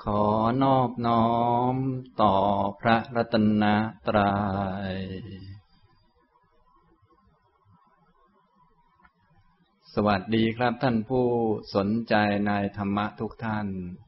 ขอนอบน้อมต่อพระรัตนตรัยสวัสดีครับท่านผู้สนใจในธรรมะทุกท่าน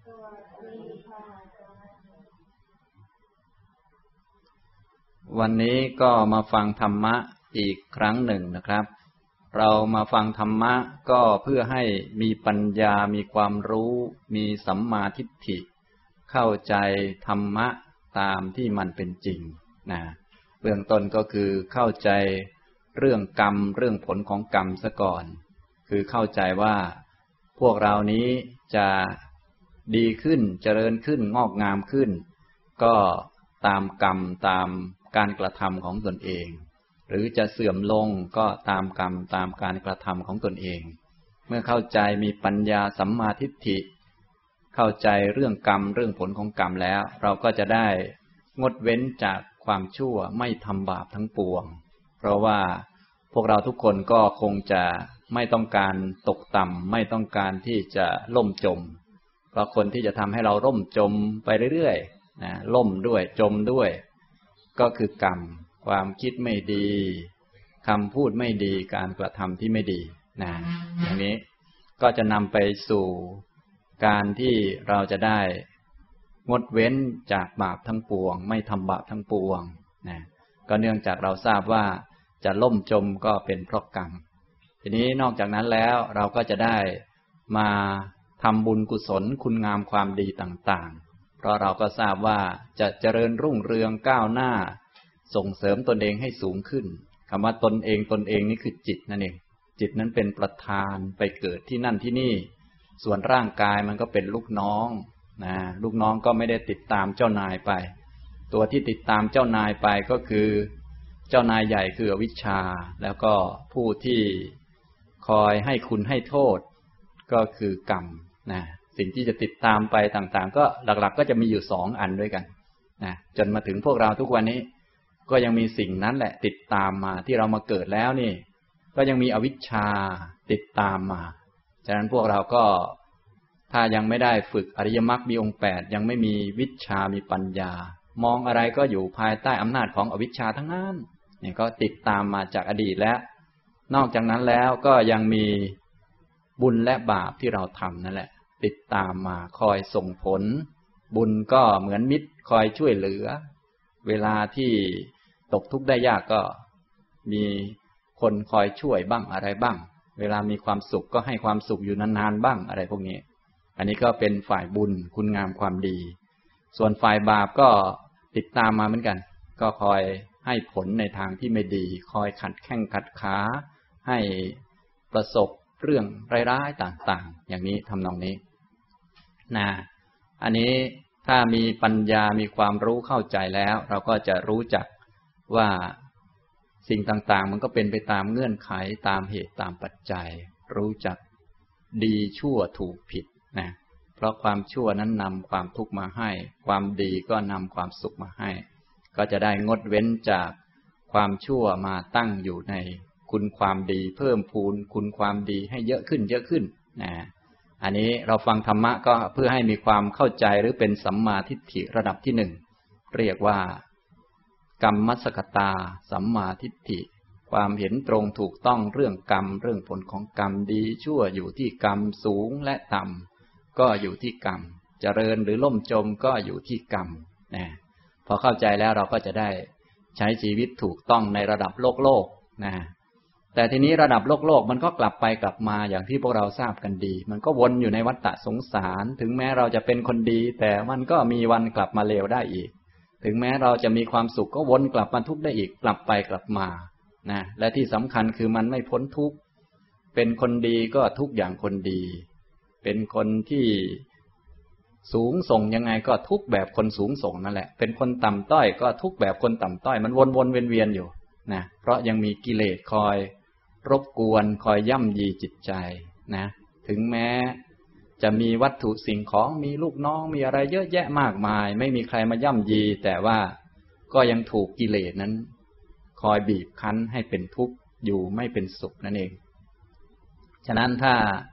วันนี้ก็มาฟังธรรมะอีกครั้งหนึ่งนะครับเรามาฟังธรรมะก็เพื่อให้มีปัญญามีความรู้มีสัมมาทิฏฐิเข้าใจธรรมะตามที่มันเป็นจริงนะเบื้องต้นก็คือเข้าใจเรื่องกรรมเรื่องผลของกรรมซะก่อนคือเข้าใจว่าพวกเรานี้จะดีขึ้นเจริญขึ้นงอกงามขึ้นก็ตามกรรมตามการกระทำของตนเองหรือจะเสื่อมลงก็ตามกรรมตามการกระทำของตนเองเมื่อเข้าใจมีปัญญาสัมมาทิฏฐิเข้าใจเรื่องกรรมเรื่องผลของกรรมแล้วเราก็จะได้งดเว้นจากความชั่วไม่ทำบาปทั้งปวงเพราะว่าพวกเราทุกคนก็คงจะไม่ต้องการตกต่ำไม่ต้องการที่จะล่มจมเพราะคนที่จะทำให้เราล่มจมไปเรื่อยๆนะล่มด้วยจมด้วยก็คือกรรมความคิดไม่ดีคำพูดไม่ดีการกระทำที่ไม่ดีนะอย่างนี้ก็จะนำไปสู่การที่เราจะได้งดเว้นจากบาปทั้งปวงไม่ทำบาปทั้งปวงนะก็เนื่องจากเราทราบว่าจะล่มจมก็เป็นเพราะกรรมทีนี้นอกจากนั้นแล้วเราก็จะได้มาทำบุญกุศลคุณงามความดีต่างๆเพราะเราก็ทราบว่าจะเจริญรุ่งเรืองก้าวหน้าส่งเสริมตนเองให้สูงขึ้นคำว่าตนเองนี่คือจิตนั่นเองจิตนั้นเป็นประธานไปเกิดที่นั่นที่นี่ส่วนร่างกายมันก็เป็นลูกน้องนะลูกน้องก็ไม่ได้ติดตามเจ้านายไปตัวที่ติดตามเจ้านายไปก็คือเจ้านายใหญ่คืออวิชชาแล้วก็ผู้ที่คอยให้คุณให้โทษก็คือกรรมนะสิ่งที่จะติดตามไปต่างๆก็หลักๆก็จะมีอยู่สองอันด้วยกันนะจนมาถึงพวกเราทุกวันนี้ก็ยังมีสิ่งนั้นแหละติดตามมาที่เรามาเกิดแล้วนี่ก็ยังมีอวิชชาติดตามมาฉะนั้นพวกเราก็ถ้ายังไม่ได้ฝึกอริยมรรคมีองค์8ยังไม่มีวิชชามีปัญญามองอะไรก็อยู่ภายใต้อำนาจของอวิชชาทั้งนั้นนี่ก็ติดตามมาจากอดีตแล้วนอกจากนั้นแล้วก็ยังมีบุญและบาปที่เราทำนั่นแหละติดตามมาคอยส่งผลบุญก็เหมือนมิตรคอยช่วยเหลือเวลาที่ตกทุกข์ได้ยากก็มีคนคอยช่วยบ้างอะไรบ้างเวลามีความสุขก็ให้ความสุขอยู่นานๆบ้างอะไรพวกนี้อันนี้ก็เป็นฝ่ายบุญคุณงามความดีส่วนฝ่ายบาปก็ติดตามมาเหมือนกันก็คอยให้ผลในทางที่ไม่ดีคอยขัดแข้งขัดขาให้ประสบเรื่องร้ายๆต่างๆอย่างนี้ทำนองนี้นะอันนี้ถ้ามีปัญญามีความรู้เข้าใจแล้วเราก็จะรู้จักว่าสิ่งต่างๆมันก็เป็นไปตามเงื่อนไขตามเหตุตามปัจจัยรู้จักดีชั่วถูกผิดนะเพราะความชั่วนั้นนำความทุกข์มาให้ความดีก็นำความสุขมาให้ก็จะได้งดเว้นจากความชั่วมาตั้งอยู่ในคุณความดีเพิ่มพูนคุณความดีให้เยอะขึ้นนะอันนี้เราฟังธรรมะก็เพื่อให้มีความเข้าใจหรือเป็นสัมมาทิฏฐิระดับที่1เรียกว่ากรรมมัสสกตาสัมมาทิฏฐิความเห็นตรงถูกต้องเรื่องกรรมเรื่องผลของกรรมดีชั่วอยู่ที่กรรมสูงและต่ำก็อยู่ที่กรรมเจริญหรือล่มจมก็อยู่ที่กรรมนะพอเข้าใจแล้วเราก็จะได้ใช้ชีวิตถูกต้องในระดับโลกนะแต่ทีนี้ระดับโลกมันก็กลับไปกลับมาอย่างที่พวกเราทราบกันดีมันก็วนอยู่ในวัฏฏะสงสารถึงแม้เราจะเป็นคนดีแต่มันก็มีวันกลับมาเลวได้อีกถึงแม้เราจะมีความสุขก็วนกลับมาทุกข์ได้อีกกลับไปกลับมานะและที่สำคัญคือมันไม่พ้นทุกข์เป็นคนดีก็ทุกข์อย่างคนดีเป็นคนที่สูงส่งยังไงก็ทุกข์แบบคนสูงส่งนั่นแหละเป็นคนต่ำต้อยก็ทุกข์แบบคนต่ำต้อยมันวนๆเวียนๆอยู่นะเพราะยังมีกิเลสคอยรบกวนคอยย่ำยีจิตใจนะถึงแม้จะมีวัตถุสิ่งของมีลูกน้องมีอะไรเยอะแยะมากมายไม่มีใครมาย่ำยีแต่ว่าก็ยังถูกกิเลสนั้นคอยบีบคั้นให้เป็นทุกข์อยู่ไม่เป็นสุขนั่นเองฉะนั้นถ้า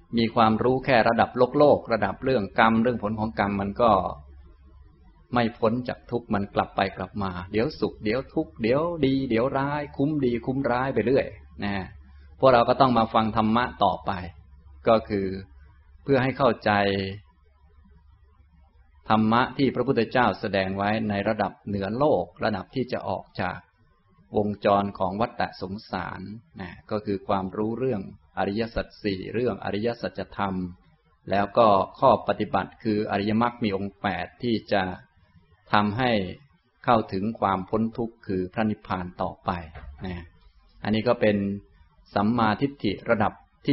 มีความรู้แค่ระดับโลกระดับเรื่องกรรมเรื่องผลของกรรมมันก็ไม่พ้นจากทุกข์มันกลับไปกลับมาเดี๋ยวสุขเดี๋ยวทุกข์เดี๋ยวดีเดี๋ยวร้ายคุ้มดีคุ้มร้ายไปเรื่อยนะพวกเราก็ต้องมาฟังธรรมะต่อไปก็คือเพื่อให้เข้าใจธรรมะที่พระพุทธเจ้าแสดงไว้ในระดับเหนือโลกระดับที่จะออกจากวงจรของวัฏฏะสงสารนะก็คือความรู้เรื่องอริยสัจสี่เรื่องอริยสัจธรรมแล้วก็ข้อปฏิบัติคืออริยมรรคมีองค์8ที่จะทำให้เข้าถึงความพ้นทุกข์คือพระนิพพานต่อไปนะอันนี้ก็เป็นสัมมาทิฏฐิระดับที่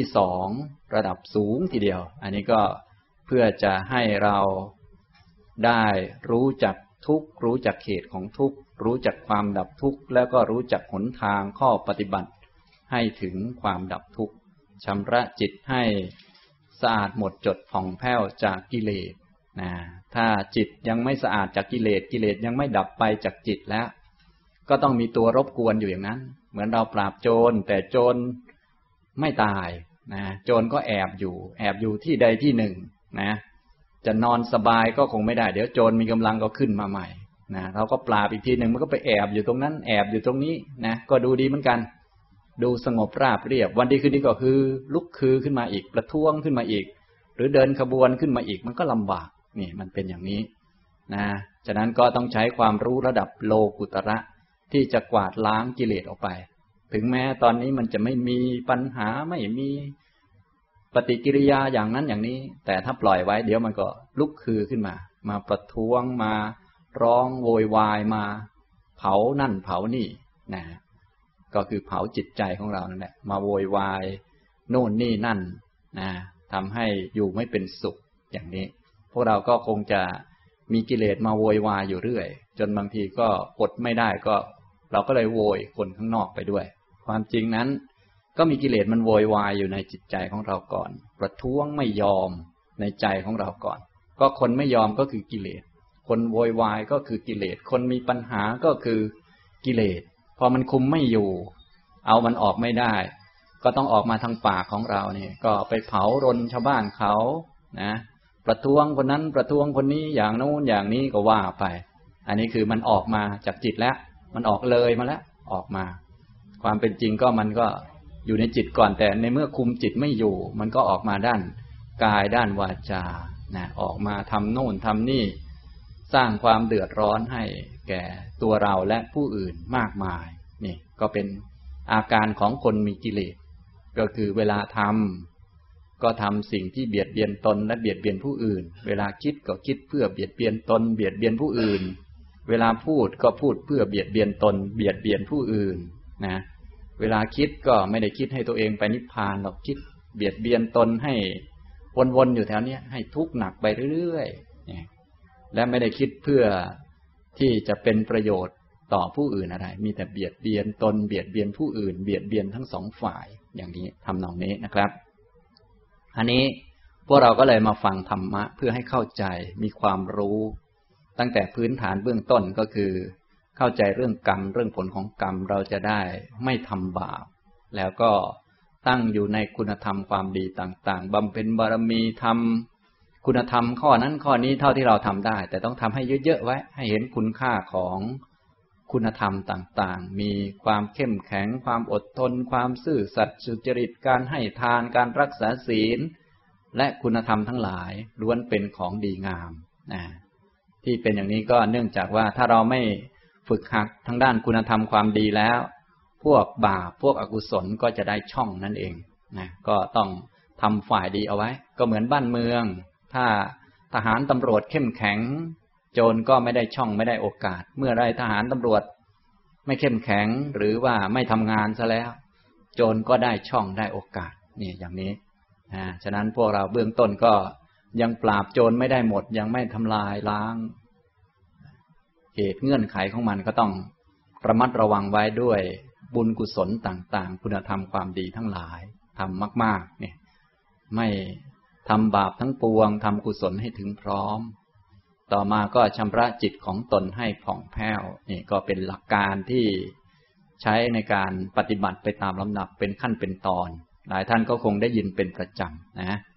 2ระดับสูงทีเดียวอันนี้ก็เพื่อจะให้เราได้รู้จักทุกข์รู้จักเหตุของทุกข์รู้จักความดับทุกข์แล้วก็รู้จักหนทางข้อปฏิบัติให้ถึงความดับทุกข์ชำระจิตให้สะอาดหมดจดผ่องแผ้วจากกิเลสนะถ้าจิตยังไม่สะอาดจากกิเลสกิเลสยังไม่ดับไปจากจิตแล้วก็ต้องมีตัวรบกวนอยู่อย่างนั้นเหมือนเราปราบโจรแต่โจรไม่ตายนะโจรก็แอบอยู่ที่ใดที่หนึ่งนะจะนอนสบายก็คงไม่ได้เดี๋ยวโจรมีกำลังก็ขึ้นมาใหม่นะเราก็ปราบอีกทีหนึ่งมันก็ไปแอบอยู่ตรงนั้นแอบอยู่ตรงนี้นะก็ดูดีเหมือนกันดูสงบราบเรียบวันดีคืนดีก็คือลุกคือขึ้นมาอีกประท้วงขึ้นมาอีกหรือเดินขบวนขึ้นมาอีกมันก็ลำบากนี่มันเป็นอย่างนี้นะฉะนั้นก็ต้องใช้ความรู้ระดับโลกุตระที่จะกวาดล้างกิเลสออกไปถึงแม้ตอนนี้มันจะไม่มีปัญหาไม่มีปฏิกิริยาอย่างนั้นอย่างนี้แต่ถ้าปล่อยไว้เดี๋ยวมันก็ลุกคือขึ้นมาประท้วงมาร้องโวยวายมาเผานั่นเผานี่นะก็คือเผาจิตใจของเรานั่นแหละมาโวยวายโน่นนี่นั่นนะทำให้อยู่ไม่เป็นสุขอย่างนี้พวกเราก็คงจะมีกิเลสมาโวยวายอยู่เรื่อยจนบางทีก็อดไม่ได้ก็เราก็เลยโวยคนข้างนอกไปด้วยความจริงนั้นก็มีกิเลสมันโวยวายอยู่ในจิตใจของเราก่อนประท้วงไม่ยอมในใจของเราก่อนก็คนไม่ยอมก็คือกิเลสคนโวยวายก็คือกิเลสคนมีปัญหาก็คือกิเลสพอมันคุมไม่อยู่เอามันออกไม่ได้ก็ต้องออกมาทางปากของเราเนี่ยก็ไปเผารนชาวบ้านเขานะประท้วงคนนั้นประท้วงคนนี้อย่างโน้นอย่างนี้ก็ว่าไปอันนี้คือมันออกมาจากจิตแล้วมันออกเลยมาแล้วออกมาความเป็นจริงก็มันก็อยู่ในจิตก่อนแต่ในเมื่อคุมจิตไม่อยู่มันก็ออกมาด้านกายด้านวาจานะออกมาทำโน่นทำนี่สร้างความเดือดร้อนให้แก่ตัวเราและผู้อื่นมากมายนี่ก็เป็นอาการของคนมีกิเลสก็คือเวลาทำก็ทำสิ่งที่เบียดเบียนตนและเบียดเบียนผู้อื่นเวลาคิดก็คิดเพื่อเบียดเบียนตนเบียดเบียนผู้อื่นเวลาพูดก็พูดเพื่อเบียดเบียนตนเบียดเบียนผู้อื่นนะเวลาคิดก็ไม่ได้คิดให้ตัวเองไปนิพพานหรอกคิดเบียดเบียนตนให้วนๆอยู่แถวนี้ให้ทุกข์หนักไปเรื่อยๆและไม่ได้คิดเพื่อที่จะเป็นประโยชน์ต่อผู้อื่นอะไรมีแต่เบียดเบียนตนเบียดเบียนผู้อื่นเบียดเบียนทั้งสองฝ่ายอย่างนี้ทำนองนี้นะครับอันนี้พวกเราก็เลยมาฟังธรรมะเพื่อให้เข้าใจมีความรู้ตั้งแต่พื้นฐานเบื้องต้นก็คือเข้าใจเรื่องกรรมเรื่องผลของกรรมเราจะได้ไม่ทำบาปแล้วก็ตั้งอยู่ในคุณธรรมความดีต่างๆบำเพ็ญบารมีทำคุณธรรมข้อนั้นข้อนี้เท่าที่เราทำได้แต่ต้องทำให้เยอะๆไว้ให้เห็นคุณค่าของคุณธรรมต่างๆมีความเข้มแข็งความอดทนความซื่อสัตย์สุจริตการให้ทานการรักษาศีลและคุณธรรมทั้งหลายล้วนเป็นของดีงามที่เป็นอย่างนี้ก็เนื่องจากว่าถ้าเราไม่ฝึกหัดทางด้านคุณธรรมความดีแล้วพวกบาปพวกอกุศลก็จะได้ช่องนั่นเองนะก็ต้องทำฝ่ายดีเอาไว้ก็เหมือนบ้านเมืองถ้าทหารตำรวจเข้มแข็งโจรก็ไม่ได้ช่องไม่ได้โอกาสเมื่อไรทหารตำรวจไม่เข้มแข็งหรือว่าไม่ทำงานซะแล้วโจรก็ได้ช่องได้โอกาสนี่อย่างนี้ฉะนั้นพวกเราเบื้องต้นก็ยังปราบโจรไม่ได้หมดยังไม่ทำลายล้างเหตุเงื่อนไขของมันก็ต้องระมัดระวังไว้ด้วยบุญกุศลต่างๆคุณธรรมความดีทั้งหลายทำมากๆเนี่ยไม่ทำบาปทั้งปวงทำกุศลให้ถึงพร้อมต่อมาก็ชำระจิตของตนให้ผ่องแผ้วนี่ก็เป็นหลักการที่ใช้ในการปฏิบัติไปตามลำดับเป็นขั้นเป็นตอนหลายท่านก็คงได้ยินเป็นประจำนะ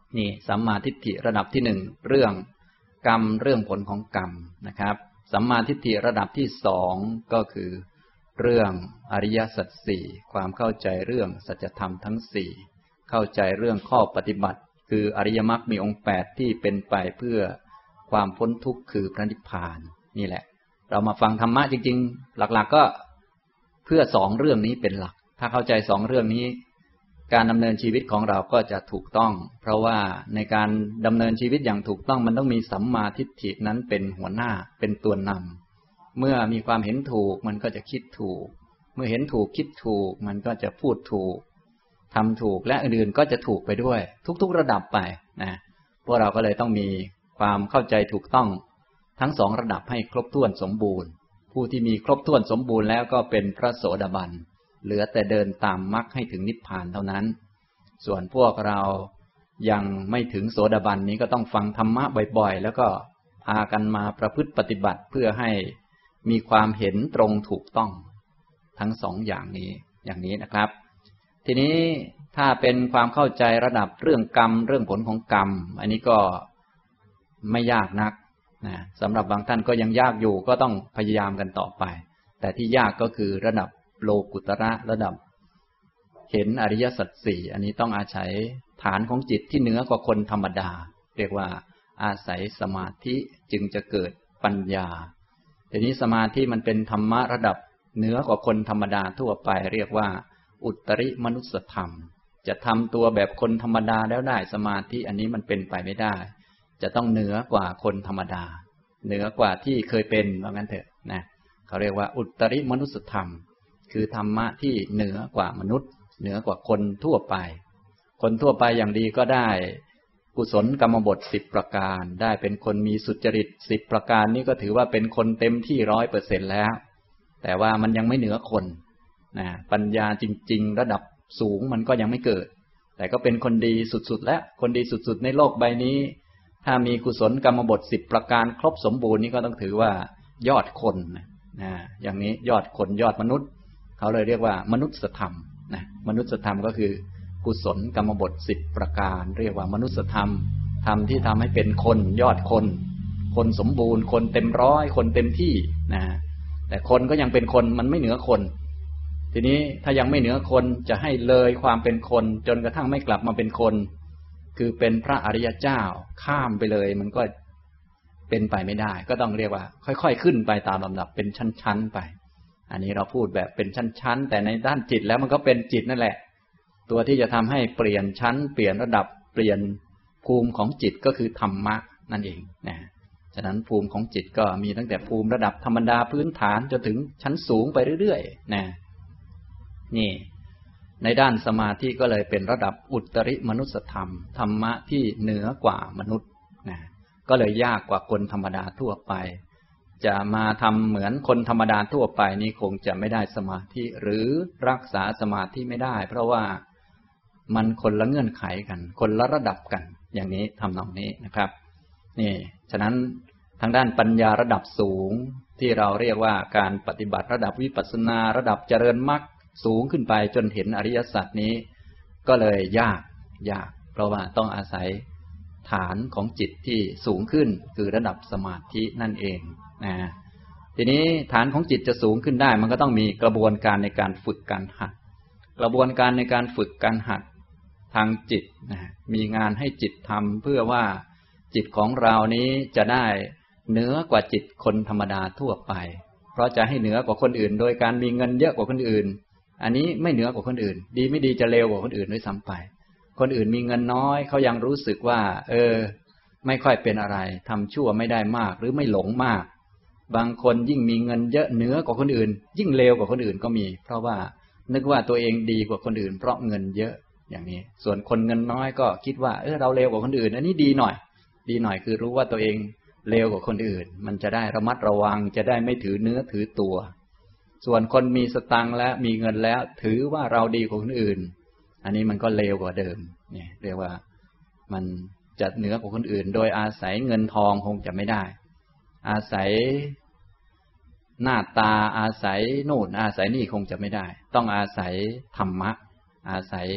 นี่สัมมาทิฏฐิระดับที่หนึ่งเรื่องกรรมเรื่องผลของกรรมนะครับสัมมาทิฏฐิระดับที่สองก็คือเรื่องอริยสัจสี่ความเข้าใจเรื่องสัจธรรมทั้งสี่เข้าใจเรื่องข้อปฏิบัติคืออริยมรรคมีองค์แปดที่เป็นไปเพื่อความพ้นทุกข์คือพระนิพพานนี่แหละเรามาฟังธรรมะจริงๆหลักๆก็เพื่อสองเรื่องนี้เป็นหลักถ้าเข้าใจสองเรื่องนี้การดำเนินชีวิตของเราก็จะถูกต้องเพราะว่าในการดำเนินชีวิตอย่างถูกต้องมันต้องมีสัมมาทิฏฐินั้นเป็นหัวหน้าเป็นตัวนำเมื่อมีความเห็นถูกมันก็จะคิดถูกเมื่อเห็นถูกคิดถูกมันก็จะพูดถูกทำถูกและอื่นๆก็จะถูกไปด้วยทุกๆระดับไปนะพวกเราก็เลยต้องมีความเข้าใจถูกต้องทั้งสองระดับให้ครบถ้วนสมบูรณ์ผู้ที่มีครบถ้วนสมบูรณ์แล้วก็เป็นพระโสดาบันเหลือแต่เดินตามมรรคให้ถึงนิพพานเท่านั้นส่วนพวกเรายังไม่ถึงโสดาบันนี้ก็ต้องฟังธรรมะบ่อยๆแล้วก็พากันมาประพฤติปฏิบัติเพื่อให้มีความเห็นตรงถูกต้องทั้งสองอย่างนี้นะครับทีนี้ถ้าเป็นความเข้าใจระดับเรื่องกรรมเรื่องผลของกรรมอันนี้ก็ไม่ยากนักนะสำหรับบางท่านก็ยังยากอยู่ก็ต้องพยายามกันต่อไปแต่ที่ยากก็คือระดับโลกุตระระดับเห็นอริยสัจสี่อันนี้ต้องอาศัยฐานของจิตที่เหนือกว่าคนธรรมดาเรียกว่าอาศัยสมาธิจึงจะเกิดปัญญาทีนี้สมาธิมันเป็นธรรมะระดับเหนือกว่าคนธรรมดาทั่วไปเรียกว่าอุตริมนุสธรรมจะทำตัวแบบคนธรรมดาแล้วได้สมาธิอันนี้มันเป็นไปไม่ได้จะต้องเหนือกว่าคนธรรมดาเหนือกว่าที่เคยเป็นว่างั้นเถอะนะเขาเรียกว่าอุตริมนุสธรรมคือธรรมะที่เหนือกว่ามนุษย์เหนือกว่าคนทั่วไปคนทั่วไปอย่างดีก็ได้กุศลกรรมบท10ประการได้เป็นคนมีสุจริต10ประการนี้ก็ถือว่าเป็นคนเต็มที่ 100% แล้วแต่ว่ามันยังไม่เหนือคนนะปัญญาจริงๆระดับสูงมันก็ยังไม่เกิดแต่ก็เป็นคนดีสุดๆแล้วคนดีสุดๆในโลกใบนี้ถ้ามีกุศลกรรมบท10ประการครบสมบูรณ์นี้ก็ต้องถือว่ายอดคนนะอย่างนี้ยอดคนยอดมนุษย์เขาเลยเรียกว่ามนุษยธรรมนะมนุษยธรรมก็คือกุศลกรรมบท10ประการเรียกว่ามนุษยธรรมธรรมที่ทำให้เป็นคนยอดคนคนสมบูรณ์คนเต็มร้อยคนเต็มที่นะแต่คนก็ยังเป็นคนมันไม่เหนือคนทีนี้ถ้ายังไม่เหนือคนจะให้เลยความเป็นคนจนกระทั่งไม่กลับมาเป็นคนคือเป็นพระอริยเจ้าข้ามไปเลยมันก็เป็นไปไม่ได้ก็ต้องเรียกว่าค่อยๆขึ้นไปตามลำดับเป็นชั้นๆไปอันนี้เราพูดแบบเป็นชั้นๆแต่ในด้านจิตแล้วมันก็เป็นจิตนั่นแหละตัวที่จะทำให้เปลี่ยนชั้นเปลี่ยนระดับเปลี่ยนภูมิของจิตก็คือธรรมะนั่นเองนะฉะนั้นภูมิของจิตก็มีตั้งแต่ภูมิระดับธรรมดาพื้นฐานจนถึงชั้นสูงไปเรื่อยๆนะนี่ในด้านสมาธิก็เลยเป็นระดับอุตริมนุสธรรมธรรมะที่เหนือกว่ามนุษย์นะก็เลยยากกว่าคนธรรมดาทั่วไปจะมาทำเหมือนคนธรรมดาทั่วไปนี้คงจะไม่ได้สมาธิหรือรักษาสมาธิไม่ได้เพราะว่ามันคนละเงื่อนไขกันคนละระดับกันอย่างนี้ทำนองนี้นะครับนี่ฉะนั้นทางด้านปัญญาระดับสูงที่เราเรียกว่าการปฏิบัติระดับวิปัสสนาระดับเจริญมรรคสูงขึ้นไปจนเห็นอริยสัจนี้ก็เลยยากเพราะว่าต้องอาศัยฐานของจิตที่สูงขึ้นคือระดับสมาธินั่นเองนะทีนี้ฐานของจิตจะสูงขึ้นได้มันก็ต้องมีกระบวนการในการฝึกการหัดกระบวนการในการฝึกการหัดทางจิตนะมีงานให้จิตทำเพื่อว่าจิตของเรานี้จะได้เหนือกว่าจิตคนธรรมดาทั่วไปเพราะจะให้เหนือกว่าคนอื่นโดยการมีเงินเยอะกว่าคนอื่นอันนี้ไม่เหนือกว่าคนอื่นดีไม่ดีจะเลวกว่าคนอื่นด้วยซ้ำไปคนอื่นมีเงินน้อยเขายังรู้สึกว่าไม่ค่อยเป็นอะไรทำชั่วไม่ได้มากหรือไม่หลงมากบางคนยิ่งมีเงินเยอะเหนือกว่าคนอื่นยิ่งเลวกว่าคนอื่นก็มีเพราะว่านึกว่าตัวเองดีกว่าคนอื่นเพราะเงินเยอะอย่างนี้ส่วนคนเงินน้อยก็คิดว่าเราเลวกว่าคนอื่นอันนี้ดีหน่อยคือรู้ว่าตัวเองเลวกว่าคนอื่นมันจะได้ระมัดระวังจะได้ไม่ถือเนื้อถือตัวส่วนคนมีสตังค์และมีเงินแล้วถือว่าเราดีกว่าคนอื่นอันนี้มันก็เลวกว่าเดิมเนี่ยเรียกว่ามันจะเหนือกว่าคนอื่นโดยอาศัยเงินทองคงจะไม่ได้อาศัยหน้าตาอาศัยโน่นอาศัยนี่คงจะไม่ได้ต้องอาศัยธรรมะอาศัย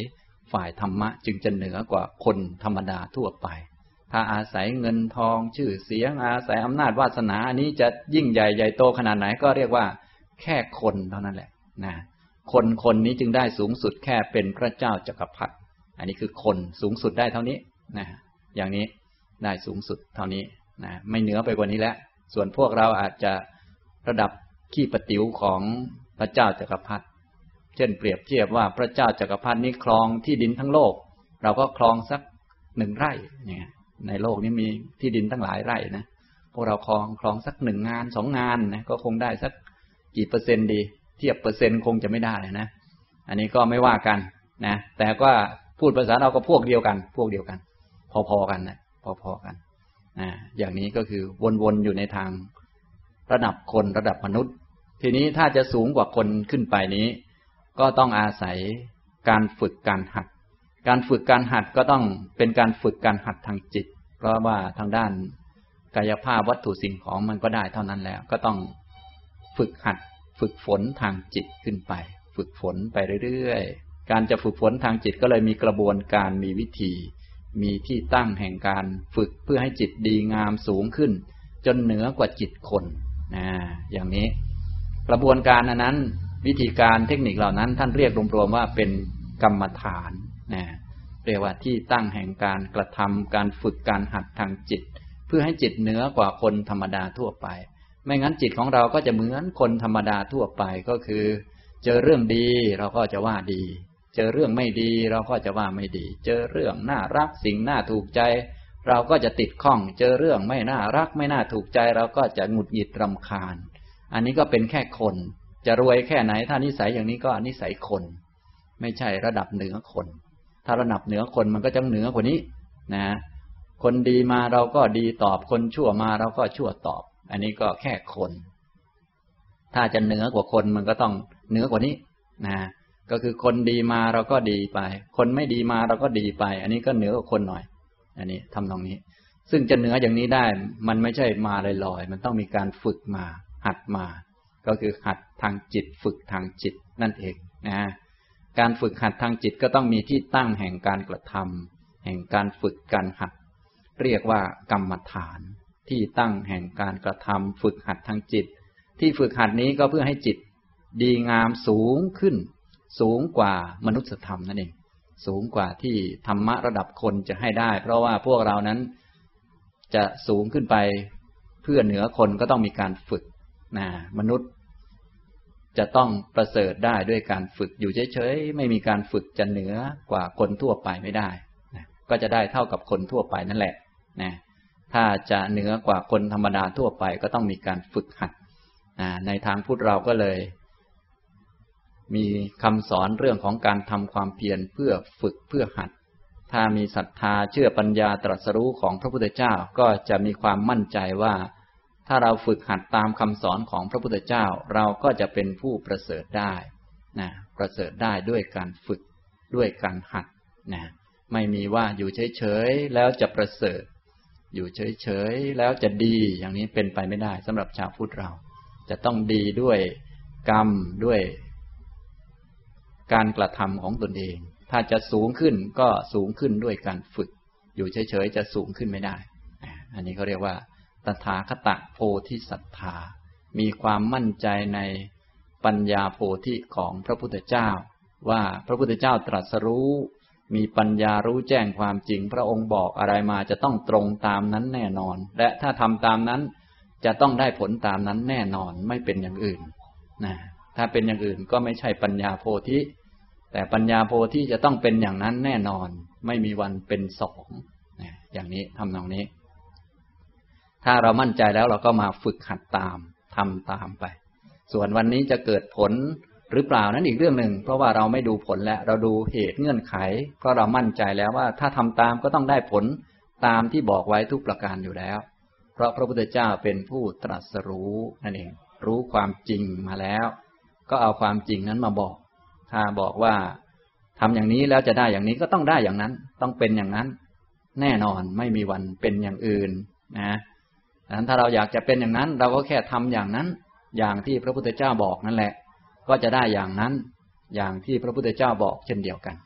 ฝ่ายธรรมะจึงจะเหนือกว่าคนธรรมดาทั่วไปถ้าอาศัยเงินทองชื่อเสียงอาศัยอำนาจวาสนาอันนี้จะยิ่งใหญ่ใหญ่โตขนาดไหนก็เรียกว่าแค่คนเท่านั้นแหละนะคนนี้จึงได้สูงสุดแค่เป็นพระเจ้าจักรพรรดิอันนี้คือคนสูงสุดได้เท่านี้นะอย่างนี้ได้สูงสุดเท่านี้นะไม่เหนือไปกว่านี้แล้วส่วนพวกเราอาจจะระดับขี้ประติ๋วของพระเจ้าจักรพรรดิเช่นเปรียบเทียบว่าพระเจ้าจักรพรรดินี้ครองที่ดินทั้งโลกเราก็ครองสัก1 ไร่เนี่ยในโลกนี้มีที่ดินตั้งหลายไร่นะพวกเราครองสัก1 งาน2 งานนะก็คงได้สักกี่เปอร์เซ็นต์ดีเทียบเปอร์เซ็นต์คงจะไม่ได้นะอันนี้ก็ไม่ว่ากันนะแต่ก็พูดภาษาเราก็พวกเดียวกันพอๆกันนะพอๆกันอย่างนี้ก็คือวนๆอยู่ในทางระดับคนระดับมนุษย์ทีนี้ถ้าจะสูงกว่าคนขึ้นไปนี้ก็ต้องอาศัยการฝึกการหัดก็ต้องเป็นการฝึกการหัดทางจิตเพราะว่าทางด้านกายภาพวัตถุสิ่งของมันก็ได้เท่านั้นแล้วก็ต้องฝึกหัดฝึกฝนทางจิตขึ้นไปฝึกฝนไปเรื่อยๆการจะฝึกฝนทางจิตก็เลยมีกระบวนการมีวิธีมีที่ตั้งแห่งการฝึกเพื่อให้จิตดีงามสูงขึ้นจนเหนือกว่าจิตคนอย่างนี้กระบวนการอันนั้นวิธีการเทคนิคเหล่านั้นท่านเรียกรวมๆว่าเป็นกรรมฐานเรียกว่าที่ตั้งแห่งการกระทำการฝึกการหัดทางจิตเพื่อให้จิตเหนือกว่าคนธรรมดาทั่วไปไม่งั้นจิตของเราก็จะเหมือนคนธรรมดาทั่วไปก็คือเจอเรื่องดีเราก็จะว่าดีเจอเรื่องไม่ดีเราก็จะว่าไม่ดีเจอเรื่องน่ารักสิ่งน่าถูกใจเราก็จะติดข้องเจอเรื่องไม่น่ารักไม่น่าถูกใจเราก็จะหงุดหงิดรำคาญอันนี้ก็เป็นแค่คนจะรวยแค่ไหนถ้านิสัยอย่างนี้ก็นิสัยคนไม่ใช่ระดับเหนือคนถ้าระดับเหนือคนมันก็จะเหนือกว่านี้นะคนดีมาเราก็ดีตอบคนชั่วมาเราก็ชั่วตอบอันนี้ก็แค่คนถ้าจะเหนือกว่าคนมันก็ต้องเหนือกว่านี้นะก็คือคนดีมาเราก็ดีไปคนไม่ดีมาเราก็ดีไปอันนี้ก็เหนือกว่าคนหน่อยอันนี้ทำตรงนี้ซึ่งจะเหนืออย่างนี้ได้มันไม่ใช่มาลอยๆมันต้องมีการฝึกมาหัดมาก็คือหัดทางจิตฝึกทางจิตนั่นเองนะการฝึกหัดทางจิตก็ต้องมีที่ตั้งแห่งการกระทำแห่งการฝึกการหัดเรียกว่ากรรมฐานที่ตั้งแห่งการกระทำฝึกหัดทางจิตที่ฝึกหัดนี้ก็เพื่อให้จิตดีงามสูงขึ้นสูงกว่ามนุษยธรรมนั่นเองสูงกว่าที่ธรรมะระดับคนจะให้ได้เพราะว่าพวกเรานั้นจะสูงขึ้นไปเพื่อเหนือคนก็ต้องมีการฝึกมนุษย์จะต้องประเสริฐได้ด้วยการฝึกอยู่เฉยๆไม่มีการฝึกจะเหนือกว่าคนทั่วไปไม่ได้ก็จะได้เท่ากับคนทั่วไปนั่นแหละถ้าจะเหนือกว่าคนธรรมดาทั่วไปก็ต้องมีการฝึกหัดในทางพุทธเราก็เลยมีคำสอนเรื่องของการทำความเพียรเพื่อฝึกเพื่อหัดถ้ามีศรัทธาเชื่อปัญญาตรัสรู้ของพระพุทธเจ้าก็จะมีความมั่นใจว่าถ้าเราฝึกหัดตามคำสอนของพระพุทธเจ้าเราก็จะเป็นผู้ประเสริฐได้ประเสริฐได้ด้วยการฝึกด้วยการหัดไม่มีว่าอยู่เฉยๆแล้วจะประเสริฐอยู่เฉยๆแล้วจะดีอย่างนี้เป็นไปไม่ได้สำหรับชาวพุทธเราจะต้องดีด้วยกรรมด้วยการกระทำของตนเองถ้าจะสูงขึ้นก็สูงขึ้นด้วยการฝึกอยู่เฉยๆจะสูงขึ้นไม่ได้อันนี้เขาเรียกว่าตถาคตโพธิศรัทธามีความมั่นใจในปัญญาโพธิของพระพุทธเจ้าว่าพระพุทธเจ้าตรัสรู้มีปัญญารู้แจ้งความจริงพระองค์บอกอะไรมาจะต้องตรงตามนั้นแน่นอนและถ้าทำตามนั้นจะต้องได้ผลตามนั้นแน่นอนไม่เป็นอย่างอื่นถ้าเป็นอย่างอื่นก็ไม่ใช่ปัญญาโพธิแต่ปัญญาโพธิจะต้องเป็นอย่างนั้นแน่นอนไม่มีวันเป็นสองอย่างนี้ทำตรงนี้ถ้าเรามั่นใจแล้วเราก็มาฝึกหัดตามทำตามไปส่วนวันนี้จะเกิดผลหรือเปล่านั้นอีกเรื่องหนึ่งเพราะว่าเราไม่ดูผลแล้วเราดูเหตุเงื่อนไขเพราะเรามั่นใจแล้วว่าถ้าทำตามก็ต้องได้ผลตามที่บอกไว้ทุกประการอยู่แล้วเพราะพระพุทธเจ้าเป็นผู้ตรัสรู้นั่นเองรู้ความจริงมาแล้วก็เอาความจริงนั้นมาบอกถ้าบอกว่าทำอย่างนี้แล้วจะได้อย่างนี้ก็ต้องได้อย่างนั้นต้องเป็นอย่างนั้นแน่นอนไม่มีวันเป็นอย่างอื่นดังนั้นถ้าเราอยากจะเป็นอย่างนั้นเราก็แค่ทำอย่างนั้นอย่างที่พระพุทธเจ้าบอกนั่นแหละก็จะได้อย่างนั้นอย่างที่พระพุทธเจ้าบอกเช่นเดียวกัน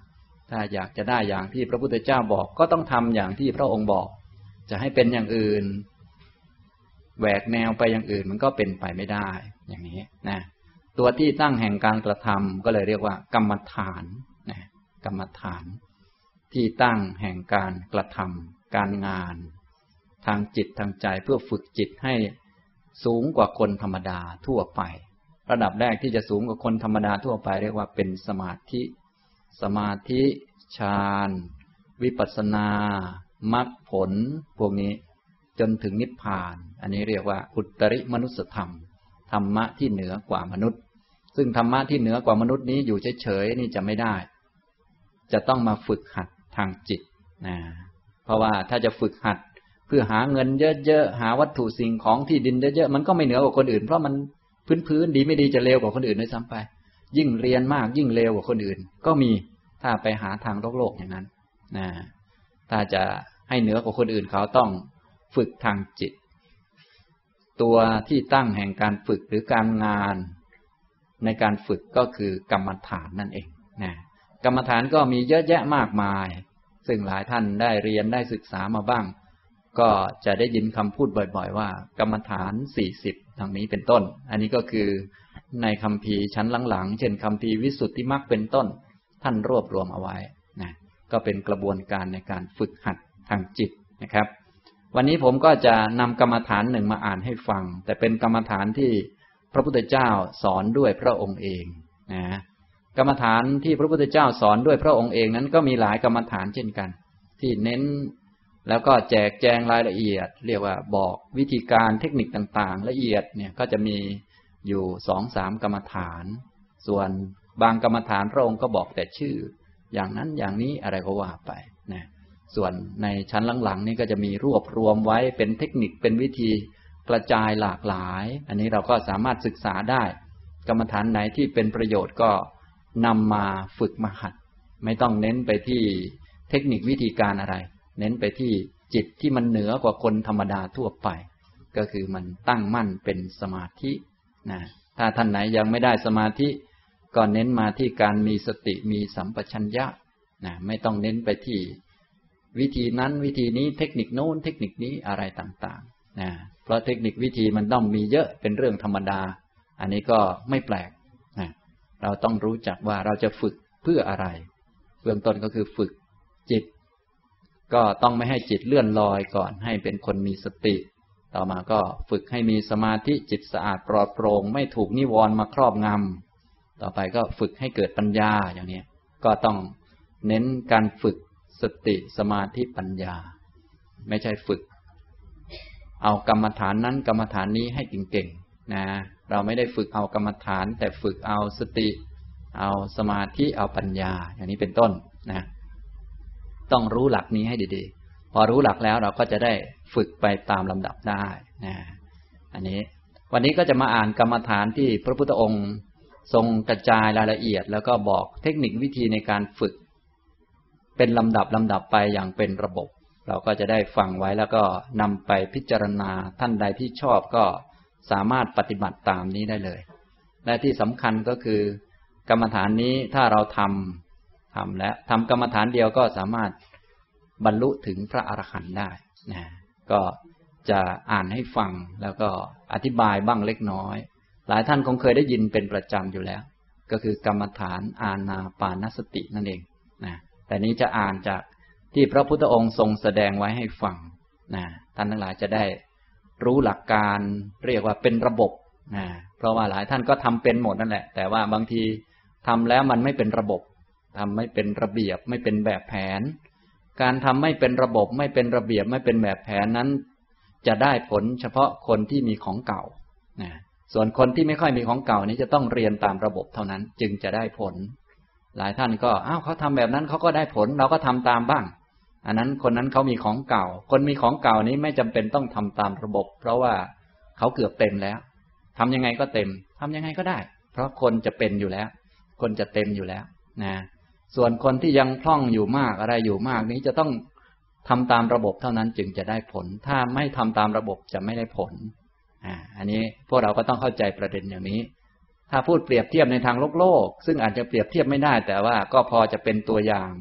ถ้าอยากจะได้อย่างที่พระพุทธเจ้าบอกก็ต้องทำอย่างที่พระองค์บอกจะให้เป็นอย่างอื่นแหวกแนวไปอย่างอื่นมันก็เป็นไปไม่ได้อย่างนี้นะตัวที่ตั้งแห่งการกระทำก็เลยเรียกว่ากรรมฐานนะกรรมฐานที่ตั้งแห่งการกระทำการงานทางจิตทางใจเพื่อฝึกจิตให้สูงกว่าคนธรรมดาทั่วไประดับแรกที่จะสูงกว่าคนธรรมดาทั่วไปเรียกว่าเป็นสมาธิฌานวิปัสสนามรรคผลพวกนี้จนถึงนิพพานอันนี้เรียกว่าอุตริมนุสธรรมธรรมะที่เหนือกว่ามนุษย์ซึ่งธรรมะที่เหนือกว่ามนุษย์นี้อยู่เฉยๆนี่จะไม่ได้จะต้องมาฝึกหัดทางจิตนะเพราะว่าถ้าจะฝึกหัดเพื่อหาเงินเยอะๆหาวัตถุสิ่งของที่ดินเยอะๆมันก็ไม่เหนือกว่าคนอื่นเพราะมันพื้นๆดีไม่ดีจะเลวกว่าคนอื่นด้วยซ้ำไปยิ่งเรียนมากยิ่งเลวกว่าคนอื่นก็มีถ้าไปหาทางโลกอย่างนั้นนะถ้าจะให้เหนือกว่าคนอื่นเขาต้องฝึกทางจิตตัวที่ตั้งแห่งการฝึกหรือการงานในการฝึกก็คือกรรมฐานนั่นเองนะกรรมฐานก็มีเยอะแยะมากมายซึ่งหลายท่านได้เรียนได้ศึกษามาบ้างก็จะได้ยินคำพูดบ่อยๆว่ากรรมฐาน40ดังนี้เป็นต้นอันนี้ก็คือในคัมภีร์ชั้นหลังๆเช่นคัมภีร์วิสุทธิมรรคเป็นต้นท่านรวบรวมเอาไว้นะก็เป็นกระบวนการในการฝึกหัดทางจิตนะครับวันนี้ผมก็จะนำกรรมฐานหนึ่งมาอ่านให้ฟังแต่เป็นกรรมฐานที่พระพุทธเจ้าสอนด้วยพระองค์เองนะกรรมฐานที่พระพุทธเจ้าสอนด้วยพระองค์เองนั้นก็มีหลายกรรมฐานเช่นกันที่เน้นแล้วก็แจกแจงรายละเอียดเรียกว่าบอกวิธีการเทคนิคต่างๆละเอียดเนี่ยก็จะมีอยู่ 2-3 กรรมฐานส่วนบางกรรมฐานพระองค์ก็บอกแต่ชื่ออย่างนั้นอย่างนี้อะไรก็ว่าไปนะส่วนในชั้นหลังๆนี่ก็จะมีรวบรวมไว้เป็นเทคนิคเป็นวิธีกระจายหลากหลายอันนี้เราก็สามารถศึกษาได้กรรมฐานไหนที่เป็นประโยชน์ก็นำมาฝึกมาหัดไม่ต้องเน้นไปที่เทคนิควิธีการอะไรเน้นไปที่จิตที่มันเหนือกว่าคนธรรมดาทั่วไปก็คือมันตั้งมั่นเป็นสมาธินะถ้าท่านไหนยังไม่ได้สมาธิก็เน้นมาที่การมีสติมีสัมปชัญญะนะไม่ต้องเน้นไปที่วิธีนั้นวิธีนี้เทคนิคโน้นเทคนิคนี้อะไรต่างๆนะเพราะเทคนิควิธีมันต้องมีเยอะเป็นเรื่องธรรมดาอันนี้ก็ไม่แปลกนะเราต้องรู้จักว่าเราจะฝึกเพื่ออะไรเบื้องต้นก็คือฝึกจิตก็ต้องไม่ให้จิตเลื่อนลอยก่อนให้เป็นคนมีสติต่อมาก็ฝึกให้มีสมาธิจิตสะอาดปลอดโปร่งไม่ถูกนิวรณ์มาครอบงำต่อไปก็ฝึกให้เกิดปัญญาอย่างนี้ก็ต้องเน้นการฝึกสติสมาธิปัญญาไม่ใช่ฝึกเอากรรมฐานนั้นกรรมฐานนี้ให้เก่งๆนะเราไม่ได้ฝึกเอากรรมฐานแต่ฝึกเอาสติเอาสมาธิเอาปัญญาอย่างนี้เป็นต้นนะต้องรู้หลักนี้ให้ดีๆพอรู้หลักแล้วเราก็จะได้ฝึกไปตามลำดับได้นะอันนี้วันนี้ก็จะมาอ่านกรรมฐานที่พระพุทธองค์ทรงกระจายรายละเอียดแล้วก็บอกเทคนิควิธีในการฝึกเป็นลำดับไปอย่างเป็นระบบเราก็จะได้ฟังไว้แล้วก็นำไปพิจารณาท่านใดที่ชอบก็สามารถปฏิบัติตามนี้ได้เลยและที่สำคัญก็คือกรรมฐานนี้ถ้าเราทำและทำกรรมฐานเดียวก็สามารถบรรลุถึงพระอรหันต์ได้นะก็จะอ่านให้ฟังแล้วก็อธิบายบ้างเล็กน้อยหลายท่านคงเคยได้ยินเป็นประจำอยู่แล้วก็คือกรรมฐานอานาปานสตินั่นเองนะแต่นี้จะอ่านจากที่พระพุทธองค์ทรงแสดงไว้ให้ฟังนะท่านทั้งหลายจะได้รู้หลักการเรียกว่าเป็นระบบนะเพราะว่าหลายท่านก็ทำเป็นหมดนั่นแหละแต่ว่าบางทีทำแล้วมันไม่เป็นระบบทำไม่เป็นระเบียบไม่เป็นแบบแผนการทำไม่เป็นระบบไม่เป็นระเบียบไม่เป็นแบบแผนนั้นจะได้ผลเฉพาะคนที่มีของเก่านะส่วนคนที่ไม่ค่อยมีของเก่านี้จะต้องเรียนตามระบบเท่านั้นจึงจะได้ผลหลายท่านก็เขาทำแบบนั้นเขาก็ได้ผลเราก็ทำตามบ้างอันนั้นคนนั้นเขามีของเก่าคนมีของเก่านี้ไม่จำเป็นต้องทำตามระบบเพราะว่าเขาเกือบเต็มแล้วทำยังไงก็เต็มทำยังไงก็ได้เพราะคนจะเป็นอยู่แล้วคนจะเต็มอยู่แล้วนะส่วนคนที่ยังพร่องอยู่มากอะไรอยู่มากนี้จะต้องทำตามระบบเท่านั้นจึงจะได้ผลถ้าไม่ทำตามระบบจะไม่ได้ผลอันนี้พวกเราก็ต้องเข้าใจประเด็นอย่างนี้ถ้าพูดเปรียบเทียบในทางโลกซึ่งอาจจะเปรียบเทียบไม่ได้แต่ว่าก็พอจะเป็นตัวอย่าง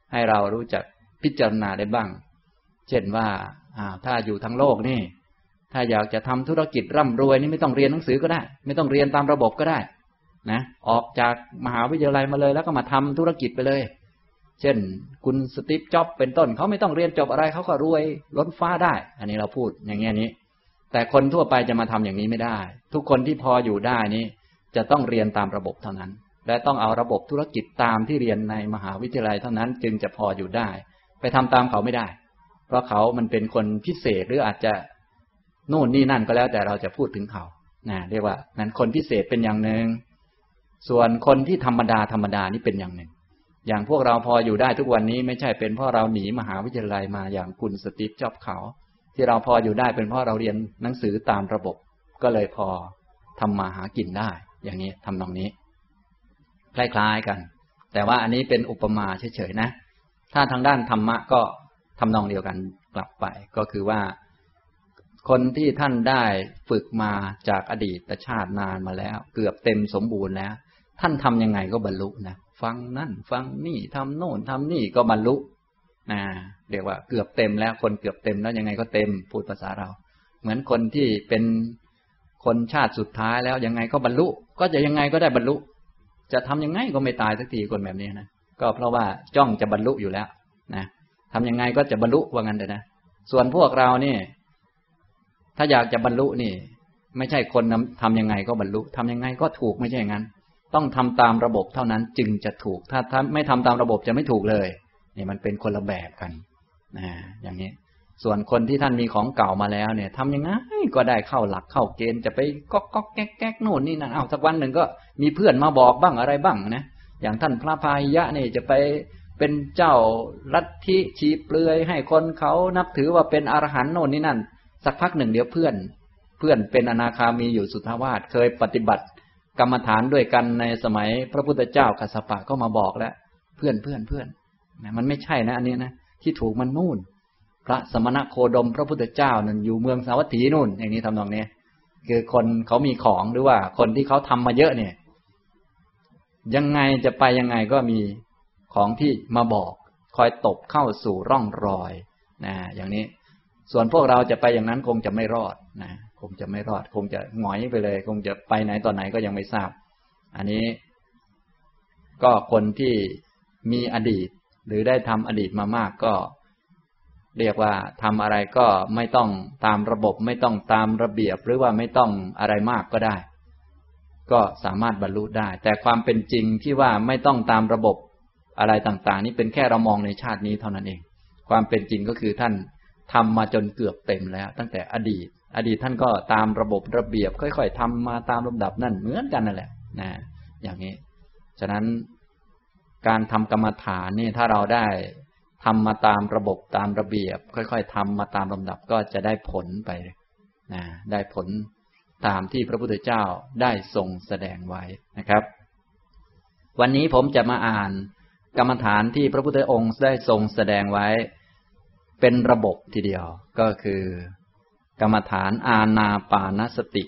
ให้เรารู้จักพิจารณาได้บ้างเช่นว่าถ้าอยู่ทั้งโลกนี่ถ้าอยากจะทำธุรกิจร่ำรวยนี่ไม่ต้องเรียนหนังสือก็ได้ไม่ต้องเรียนตามระบบก็ได้นะออกจากมหาวิทยาลัยมาเลยแล้วก็มาทำธุรกิจไปเลยเช่นคุณสตีฟจ็อบส์เป็นต้นเขาไม่ต้องเรียนจบอะไรเขาก็รวยล้นฟ้าได้อันนี้เราพูดอย่างนี้แต่คนทั่วไปจะมาทำอย่างนี้ไม่ได้ทุกคนที่พออยู่ได้นี้จะต้องเรียนตามระบบเท่านั้นและต้องเอาระบบธุรกิจตามที่เรียนในมหาวิทยาลัยเท่านั้นจึงจะพออยู่ได้ไปทำตามเขาไม่ได้เพราะเขามันเป็นคนพิเศษหรืออาจจะโน่นนี่นั่นก็แล้วแต่เราจะพูดถึงเขาเรียกว่านั้นคนพิเศษเป็นอย่างหนึ่งส่วนคนที่ธรรมดานี่เป็นอย่างหนึ่งอย่างพวกเราพออยู่ได้ทุกวันนี้ไม่ใช่เป็นเพราะเราหนีมหาวิทยาลัยมาอย่างคุณสตีฟจ็อบส์เขาที่เราพออยู่ได้เป็นเพราะเราเรียนหนังสือตามระบบก็เลยพอทำมาหากินได้อย่างนี้ทำนองนี้คล้ายๆกันแต่ว่าอันนี้เป็นอุปมาเฉยๆนะถ้าทางด้านธรรมะก็ทำนองเดียวกันกลับไปก็คือว่าคนที่ท่านได้ฝึกมาจากอดีตชาตินานมาแล้วเกือบเต็มสมบูรณ์แล้วท่านทำยังไงก็บรรลุนะฟังนั่นฟังนี่ทำโน่นทำนี่ก็บรรลุเรียกว่าเกือบเต็มแล้วคนเกือบเต็มแล้วยังไงก็เต็มพูดภาษาเราเหมือนคนที่เป็นคนชาติสุดท้ายแล้วยังไงก็บรรลุก็จะยังไงก็ได้บรรลุจะทำยังไงก็ไม่ตายสักทีคนแบบนี้นะก็เพราะว่าจ้องจะบรรลุอยู่แล้วนะทำยังไงก็จะบรรลุว่างั้นเถอะนะส่วนพวกเรานี่ถ้าอยากจะบรรลุนี่ไม่ใช่คนทำยังไงก็บรรลุทำยังไงก็ถูกไม่ใช่อย่างนั้นต้องทำตามระบบเท่านั้นจึงจะถูกถ้าไม่ทำตามระบบจะไม่ถูกเลยนี่มันเป็นคนละแบบกันอย่างนี้ส่วนคนที่ท่านมีของเก่ามาแล้วเนี่ยทำยังไงก็ได้เข้าหลักเข้าเกณฑ์จะไปก๊อกแก๊กโน่นนี่นั่นสักวันหนึ่งก็มีเพื่อนมาบอกบ้างอะไรบ้างนะอย่างท่านพระพาหิยะนี่จะไปเป็นเจ้าลัทธิชี้เปลือยให้คนเขานับถือว่าเป็นอรหันต์โน่นนี่นั่นสักพักหนึ่งเดี๋ยวเพื่อนเป็นอนาคามีอยู่สุทธาวาสเคยปฏิบัติกรรมฐานด้วยกันในสมัยพระพุทธเจ้ากัสสปะก็มาบอกแล้วเพื่อนนะมันไม่ใช่นะอันนี้นะที่ถูกมันนู่นพระสมณโคดมพระพุทธเจ้านั่นอยู่เมืองสาวัตถีนู่นอย่างนี้ทำนองนี้คือคนเขามีของหรือว่าคนที่เขาทำมาเยอะเนี่ยยังไงจะไปยังไงก็มีของที่มาบอกคอยตบเข้าสู่ร่องรอยอย่างนี้ส่วนพวกเราจะไปอย่างนั้นคงจะไม่รอดนะคงจะไม่รอดคงจะหงอยไปเลยคงจะไปไหนตอนไหนก็ยังไม่ทราบอันนี้ก็คนที่มีอดีตหรือได้ทำอดีตมามากก็เรียกว่าทำอะไรก็ไม่ต้องตามระบบไม่ต้องตามระเบียบหรือว่าไม่ต้องอะไรมากก็ได้ก็สามารถบรรลุได้แต่ความเป็นจริงที่ว่าไม่ต้องตามระบบอะไรต่างๆนี่เป็นแค่เรามองในชาตินี้เท่านั้นเองความเป็นจริงก็คือท่านทำมาจนเกือบเต็มแล้วตั้งแต่อดีตท่านก็ตามระบบระเบียบค่อยๆทำมาตามลำดับนั่นเหมือนกันนั่นแหละอย่างนี้ฉะนั้นการทำกรรมฐานนี่ถ้าเราได้ทำมาตามระบบตามระเบียบค่อยๆทำมาตามลำดับก็จะได้ผลไปได้ผลตามที่พระพุทธเจ้าได้ทรงแสดงไว้นะครับวันนี้ผมจะมาอ่านกรรมฐานที่พระพุทธองค์ได้ทรงแสดงไว้เป็นระบบทีเดียวก็คือกรรมฐานอานาปานสติ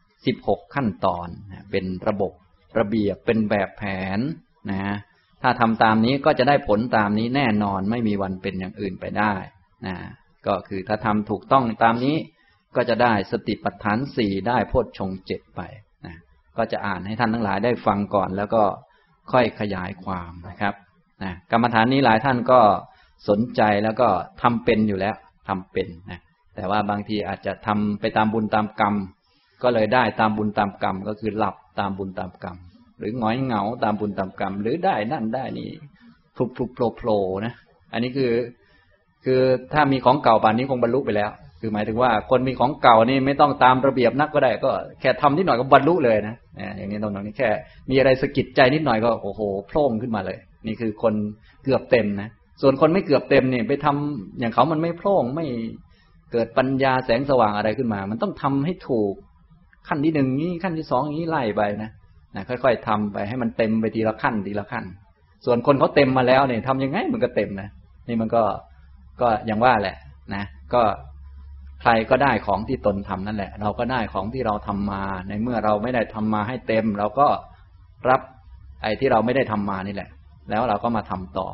16ขั้นตอนเป็นระบบระเบียบเป็นแบบแผนถ้าทำตามนี้ก็จะได้ผลตามนี้แน่นอนไม่มีวันเป็นอย่างอื่นไปได้ก็คือถ้าทำถูกต้องตามนี้ก็จะได้สติปัฏฐาน4ได้โพชฌงค์7ไปก็จะอ่านให้ท่านทั้งหลายได้ฟังก่อนแล้วก็ค่อยขยายความนะครับกรรมฐานนี้หลายท่านก็สนใจแล้วก็ทำเป็นอยู่แล้วทำเป็นแต่ว่าบางทีอาจจะทำไปตามบุญตามกรรมก็เลยได้ตามบุญตามกรรมก็คือหลับตามบุญตามกรรมหรือหงอยเหงาตามบุญตามกรรมหรือได้นั่นได้นี่พลุโผล่นะอันนี้คือถ้ามีของเก่าป่านนี้คงบรรลุไปแล้วคือหมายถึงว่าคนมีของเก่านี่ไม่ต้องตามระเบียบนักก็ได้ก็แค่ทำนิดหน่อยก็บรรลุเลยนะอย่างนี้ตรงนี้แค่มีอะไรสะกิดใจนิดหน่อยก็โอ้โหโผล่ขึ้นมาเลยนี่คือคนเกือบเต็มนะส่วนคนไม่เกือบเต็มเนี่ยไปทำอย่างเขามันไม่โผล่ไม่เกิดปัญญาแสงสว่างอะไรขึ้นมามันต้องทำให้ถูกขั้นที่1นี้ขั้นที่2นี้ไล่ไปนะค่อยๆทำไปให้มันเต็มไปทีละขั้นทีละขั้นส่วนคนเขาเต็มมาแล้วเนี่ยทำยังไงมันก็เต็มนะนี่มันก็อย่างว่าแหละนะก็ใครก็ได้ของที่ตนทำนั่นแหละเราก็ได้ของที่เราทำมาในเมื่อเราไม่ได้ทำมาให้เต็มเราก็รับไอ้ที่เราไม่ได้ทำมานี่แหละแล้วเราก็มาทำต่อ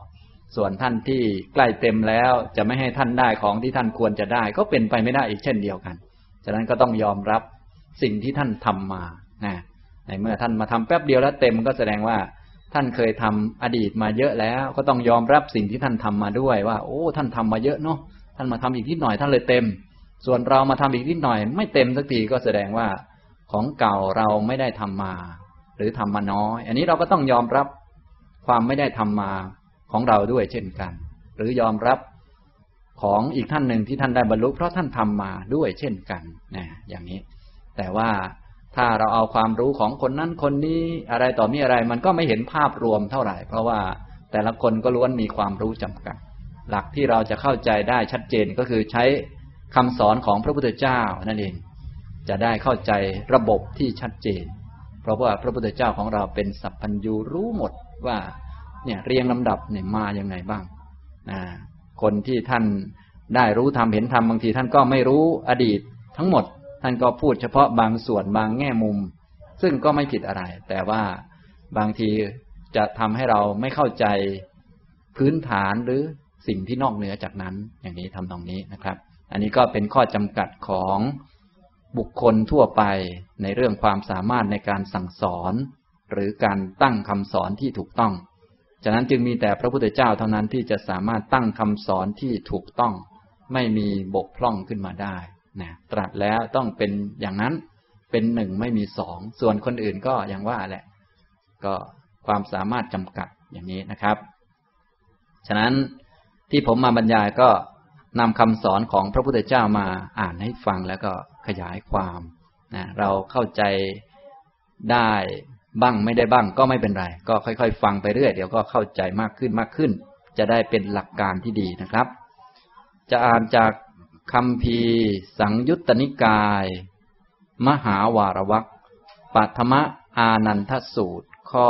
ส่วนท่านที่ใกล้เต็มแล้วจะไม่ให้ท่านได้ของที่ท่านควรจะได้ก็เป็นไปไม่ได้อีกเช่นเดียวกันฉะนั้นก็ต้องยอมรับสิ่งที่ท่านทำมานะในเมื่อท่านมาทำแป๊บเดียวแล้วเต็มก็แสดงว่าท่านเคยทำอดีตมาเยอะแล้วก็ต้องยอมรับสิ่งที่ท่านทำมาด้วยว่าโอ้ท่านทำมาเยอะเนาะท่านมาทำอีกนิดหน่อยท่านเลยเต็มส่วนเรามาทำอีกนิดหน่อยไม่เต็มสักทีก็แสดงว่าของเก่าเราไม่ได้ทำมาหรือทำมาน้อยอันนี้เราก็ต้องยอมรับความไม่ได้ทำมาของเราด้วยเช่นกันหรือยอมรับของอีกท่านหนึ่งที่ท่านได้บรรลุเพราะท่านทำมาด้วยเช่นกันนะอย่างนี้แต่ว่าถ้าเราเอาความรู้ของคนนั้นคนนี้อะไรต่อมีอะไรมันก็ไม่เห็นภาพรวมเท่าไหร่เพราะว่าแต่ละคนก็ล้วนมีความรู้จำกัดหลักที่เราจะเข้าใจได้ชัดเจนก็คือใช้คำสอนของพระพุทธเจ้านั่นเองจะได้เข้าใจระบบที่ชัดเจนเพราะว่าพระพุทธเจ้าของเราเป็นสัพพัญญูรู้หมดว่าเนี่ยเรียงลำดับเนี่ยมายังไงบ้างคนที่ท่านได้รู้ธรรมเห็นธรรมบางทีท่านก็ไม่รู้อดีตทั้งหมดท่านก็พูดเฉพาะบางส่วนบางแง่มุมซึ่งก็ไม่ผิดอะไรแต่ว่าบางทีจะทำให้เราไม่เข้าใจพื้นฐานหรือสิ่งที่นอกเหนือจากนั้นอย่างนี้ทำตรงนี้นะครับอันนี้ก็เป็นข้อจำกัดของบุคคลทั่วไปในเรื่องความสามารถในการสั่งสอนหรือการตั้งคำสอนที่ถูกต้องฉะนั้นจึงมีแต่พระพุทธเจ้าเท่านั้นที่จะสามารถตั้งคำสอนที่ถูกต้องไม่มีบกพร่องขึ้นมาได้นะตรัสแล้วต้องเป็นอย่างนั้นเป็นหนึ่งไม่มีสองส่วนคนอื่นก็อย่างว่าแหละก็ความสามารถจำกัดอย่างนี้นะครับฉะนั้นที่ผมมาบรรยายก็นำคำสอนของพระพุทธเจ้ามาอ่านให้ฟังแล้วก็ขยายความนะเราเข้าใจได้บ้างไม่ได้บ้างก็ไม่เป็นไรก็ค่อยๆฟังไปเรื่อยเดี๋ยวก็เข้าใจมากขึ้นมากขึ้นจะได้เป็นหลักการที่ดีนะครับจะอ่านจากคัมภีร์สังยุตตนิกายมหาวารวรรคปัฐมอานันทสูตรข้อ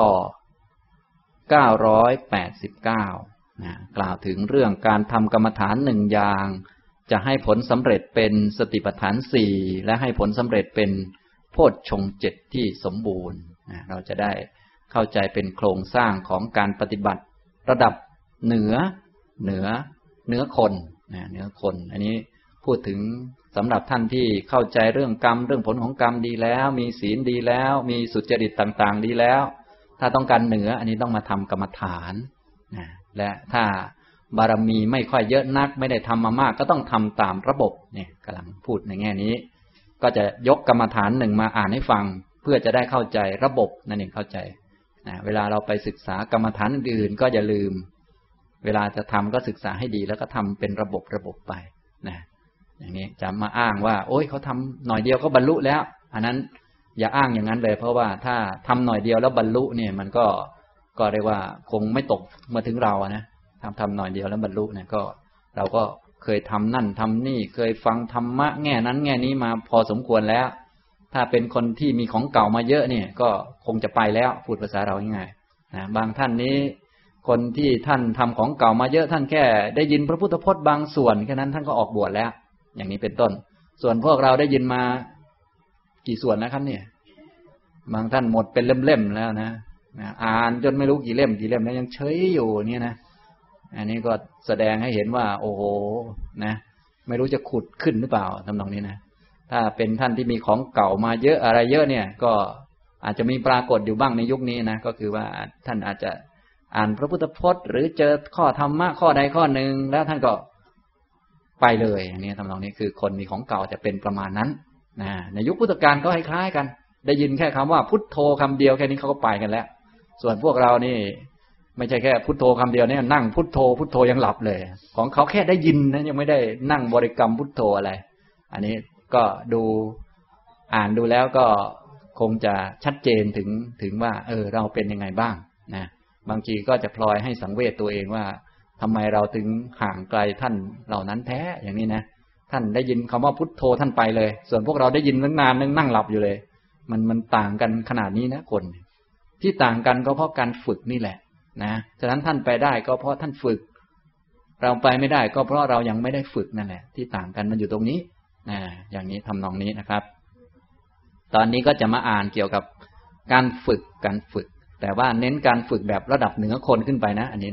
989นะกล่าวถึงเรื่องการทำกรรมฐานหนึ่งอย่างจะให้ผลสำเร็จเป็นสติปัฏฐานสี่และให้ผลสำเร็จเป็นโพชฌงค์เจ็ดที่สมบูรณ์เราจะได้เข้าใจเป็นโครงสร้างของการปฏิบัติระดับเหนือคนเหนือคนอันนี้พูดถึงสำหรับท่านที่เข้าใจเรื่องกรรมเรื่องผลของกรรมดีแล้วมีศีลดีแล้วมีสุจริตต่างๆดีแล้วถ้าต้องการเหนืออันนี้ต้องมาทำกรรมฐานและถ้าบารมีไม่ค่อยเยอะนักไม่ได้ทำมามากก็ต้องทำตามระบบเนี่ยกำลังพูดในแง่นี้ก็จะยกกรรมฐานหนึ่งมาอ่านให้ฟังเพื่อจะได้เข้าใจระบบนั่นเองเข้าใจเวลาเราไปศึกษากรรมฐานอื่นๆก็อย่าลืมเวลาจะทำก็ศึกษาให้ดีแล้วก็ทำเป็นระบบไปนะอย่างนี้จะมาอ้างว่าโอ้ยเขาทำหน่อยเดียวก็บรรลุแล้วอันนั้นอย่าอ้างอย่างนั้นเลยเพราะว่าถ้าทำหน่อยเดียวแล้วบรรลุเนี่ยมันก็เรียกว่าคงไม่ตกมาถึงเรานะทำหน่อยเดียวแล้วบรรลุเนี่ยก็เราก็เคยทำนั่นทำนี่เคยฟังธรรมะแง่นั้นแง่นี้มาพอสมควรแล้วถ้าเป็นคนที่มีของเก่ามาเยอะเนี่ยก็คงจะไปแล้วพูดภาษาเราง่ายๆนะบางท่านนี้คนที่ท่านทำของเก่ามาเยอะท่านแค่ได้ยินพระพุทธพจน์บางส่วนแค่นั้นท่านก็ออกบวชแล้วอย่างนี้เป็นต้นส่วนพวกเราได้ยินมากี่ส่วนนะครับเนี่ยบางท่านหมดเป็นเล่มๆแล้วนะอ่านจนไม่รู้กี่เล่มแล้วยังเฉยอยู่เนี่ยนะอันนี้ก็แสดงให้เห็นว่าโอ้โหนะไม่รู้จะขุดขึ้นหรือเปล่าทำนองนี้นะถ้าเป็นท่านที่มีของเก่ามาเยอะอะไรเยอะเนี่ยก็อาจจะมีปรากฏอยู่บ้างในยุคนี้นะก็คือว่าท่านอาจจะอ่านพระพุทธพจน์หรือเจอข้อธรรมะข้อใดข้อหนึ่งแล้วท่านก็ไปเลยอย่างนี้ทำนองนี้คือคนมีของเก่าจะเป็นประมาณนั้นนะในยุคพุทธกาลก็คล้ายๆกันได้ยินแค่คำว่าพุทโธคำเดียวแค่นี้เขาก็ไปกันแล้วส่วนพวกเรานี่ไม่ใช่แค่พุทโธคำเดียวเนี่ยนั่งพุทโธยังหลับเลยของเขาแค่ได้ยินนะยังไม่ได้นั่งบริกรรมพุทโธอะไรอันนี้ก็ดูอ่านดูแล้วก็คงจะชัดเจนถึงว่าเราเป็นยังไงบ้างนะบางทีก็จะพลอยให้สังเวชตัวเองว่าทำไมเราถึงห่างไกลท่านเหล่านั้นแท้อย่างนี้นะท่านได้ยินคำว่าพุทโธท่านไปเลยส่วนพวกเราได้ยินตั้งนานนั่งหลับอยู่เลยมันต่างกันขนาดนี้นะคนที่ต่างกันก็เพราะการฝึกนี่แหละนะฉะนั้นท่านไปได้ก็เพราะท่านฝึกเราไปไม่ได้ก็เพราะเรายังไม่ได้ฝึกนั่นแหละที่ต่างกันมันอยู่ตรงนี้อย่างนี้ทำนองนี้นะครับตอนนี้ก็จะมาอ่านเกี่ยวกับการฝึกแต่ว่าเน้นการฝึกแบบระดับเหนือคนขึ้นไปนะอันนี้นะ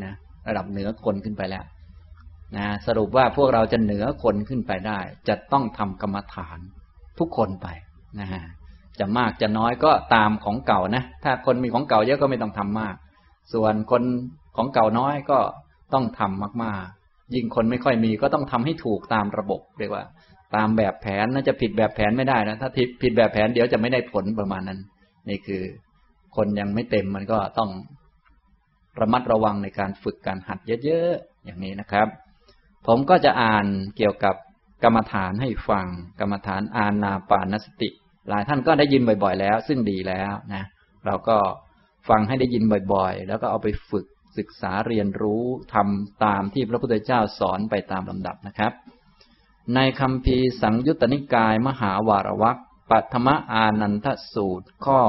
ระดับเหนือคนขึ้นไปแล้วนะสรุปว่าพวกเราจะเหนือคนขึ้นไปได้จะต้องทำกรรมฐานทุกคนไปนะจะมากจะน้อยก็ตามของเก่านะถ้าคนมีของเก่าเยอะก็ไม่ต้องทำมากส่วนคนของเก่าน้อยก็ต้องทำมากๆยิ่งคนไม่ค่อยมีก็ต้องทำให้ถูกตามระบบเรียกว่าตามแบบแผนน่าจะผิดแบบแผนไม่ได้นะถ้าผิดแบบแผนเดี๋ยวจะไม่ได้ผลประมาณนั้นนี่คือคนยังไม่เต็มมันก็ต้องระมัดระวังในการฝึกการหัดเยอะๆอย่างนี้นะครับผมก็จะอ่านเกี่ยวกับกรรมฐานให้ฟังกรรมฐานอานาปานสติหลายท่านก็ได้ยินบ่อยๆแล้วซึ่งดีแล้วนะเราก็ฟังให้ได้ยินบ่อยๆแล้วก็เอาไปฝึกศึกษาเรียนรู้ทำตามที่พระพุทธเจ้าสอนไปตามลำดับนะครับในคัมภีร์สังยุตตนิกายมหาวารวรรคปัทมอานันทสูตรข้อ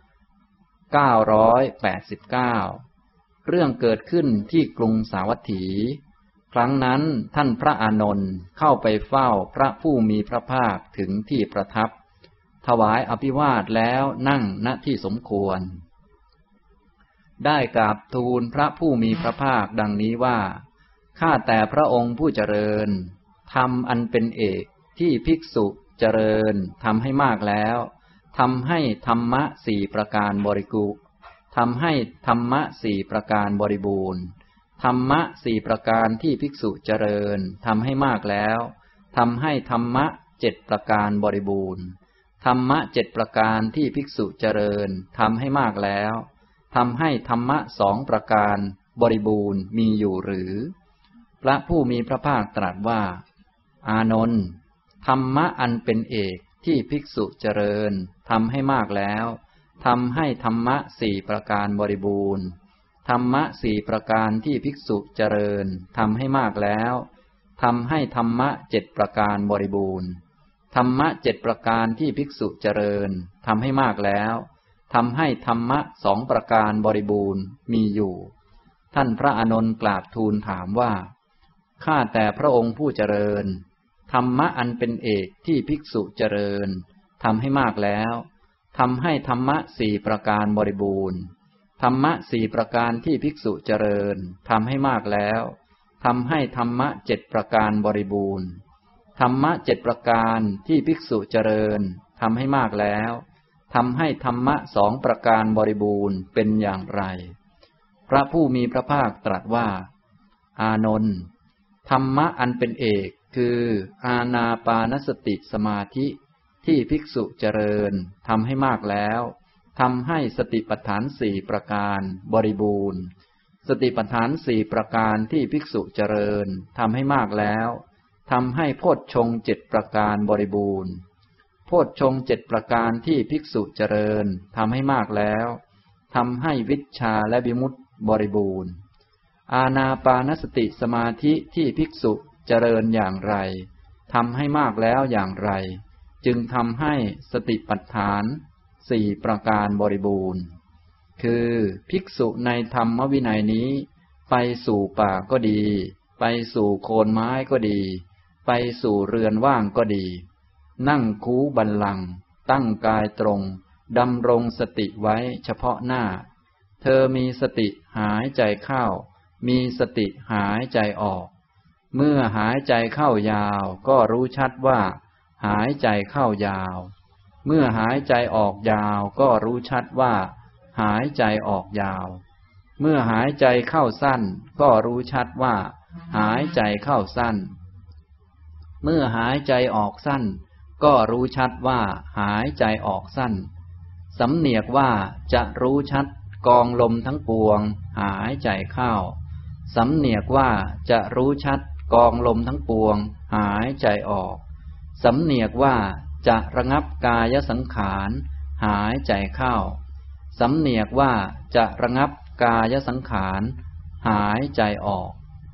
989เรื่องเกิดขึ้นที่กรุงสาวัตถีครั้งนั้นท่านพระอานนท์เข้าไปเฝ้าพระผู้มีพระภาคถึงที่ประทับถวายอภิวาทแล้วนั่งณที่สมควรได้กราบทูลพระผู้มีพระภาคดังนี้ว่าข้าแต่พระองค์ผู้เจริญธรรมอันเป็นเอกที่ภิกษุเจริญทำให้มากแล้วทำให้ธรรมะสี่ประการบริบูรณ์ทำให้ธรรมะสี่ประการบริบูรณ์ธรรมะสี่ประการที่ภิกษุเจริญทำให้มากแล้วทำให้ธรรมะเจ็ดประการบริบูรณ์ธรรมะเจ็ดประการที่ภิกษุเจริญทำให้มากแล้วทำให้ธรรมะสองประการบริบูรณ์มีอยู่หรือพระผู้มีพระภาคตรัสว่าอานนท์ธรรมะอันเป็นเอกที่ภิกษุเจริญทำให้มากแล้วทำให้ธรรมะสี่ประการบริบูรณ์ธรรมะสี่ประการที่ภิกษุเจริญทำให้มากแล้วทำให้ธรรมะเจ็ดประการบริบูรณ์ธรรมะเจ็ดประการที่ภิกษุเจริญทำให้มากแล้วทำให้ธรรมะสองประการบริบูรณ์มีอยู่ท่านพระอานนท์กราบทูลถามว่าข้าแต่พระองค์ผู้เจริญธรรมะอันเป็นเอกที่ภิกษุเจริญทำให้มากแล้วทำให้ธรรมะสี่ประการบริบูรณ์ธรรมะสี่ประการที่ภิกษุเจริญทำให้มากแล้วทำให้ธรรมะเจ็ดประการบริบูรณ์ธรรมะเจ็ดประการที่ภิกษุเจริญทำให้มากแล้วทำให้ธรรมะสองประการบริบูรณ์เป็นอย่างไรพระผู้มีพระภาคตรัสว่าอานนท์ธรรมะอันเป็นเอกคืออานาปานสติสมาธิที่ภิกษุเจริญทำให้มากแล้วทำให้สติปัฏฐานสี่ประการบริบูรณ์สติปัฏฐานสี่ประการที่ภิกษุเจริญทำให้มากแล้วทำให้โพชฌงค์เจ็ดประการบริบูรณ์โพชฌงค์เจ็ดประการที่ภิกษุเจริญทำให้มากแล้วทำให้วิชชาและวิมุตติบริบูรณ์อานาปานสติสมาธิที่ภิกษุเจริญอย่างไรทำให้มากแล้วอย่างไรจึงทำให้สติปัฏฐานสี่ประการบริบูรณ์คือภิกษุในธรรมวินัยนี้ไปสู่ป่าก็ดีไปสู่โคนไม้ก็ดีไปสู่เรือนว่างก็ดีนั่งคูบัลลังก์ตั้งกายตรงดำรงสติไว้เฉพาะหน้าเธอมีสติหายใจเข้ามีสติหายใจออกเมื่อหายใจเข้ายาวก็รู้ชัดว่าหายใจเข้ายาวเมื่อหายใจออกยาวก็รู้ชัดว่าหายใจออกยาวเมื่อหายใจเข้าสั้นก็รู้ชัดว่าหายใจเข้าสั้นเมื่อหายใจออกสั้นก็รู้ชัดว่าหายใจออกสั้นสำเนียกว่าจะรู้ชัดกองลมทั้งปวงหายใจเข้าสำเนียกว่าจะรู้ชัดกองลมทั้งปวงหายใจออกสำเนียกว่าจะระงับกายสังขารหายใจเข้าสำเนียกว่าจะระงับกายสังขารหายใจออก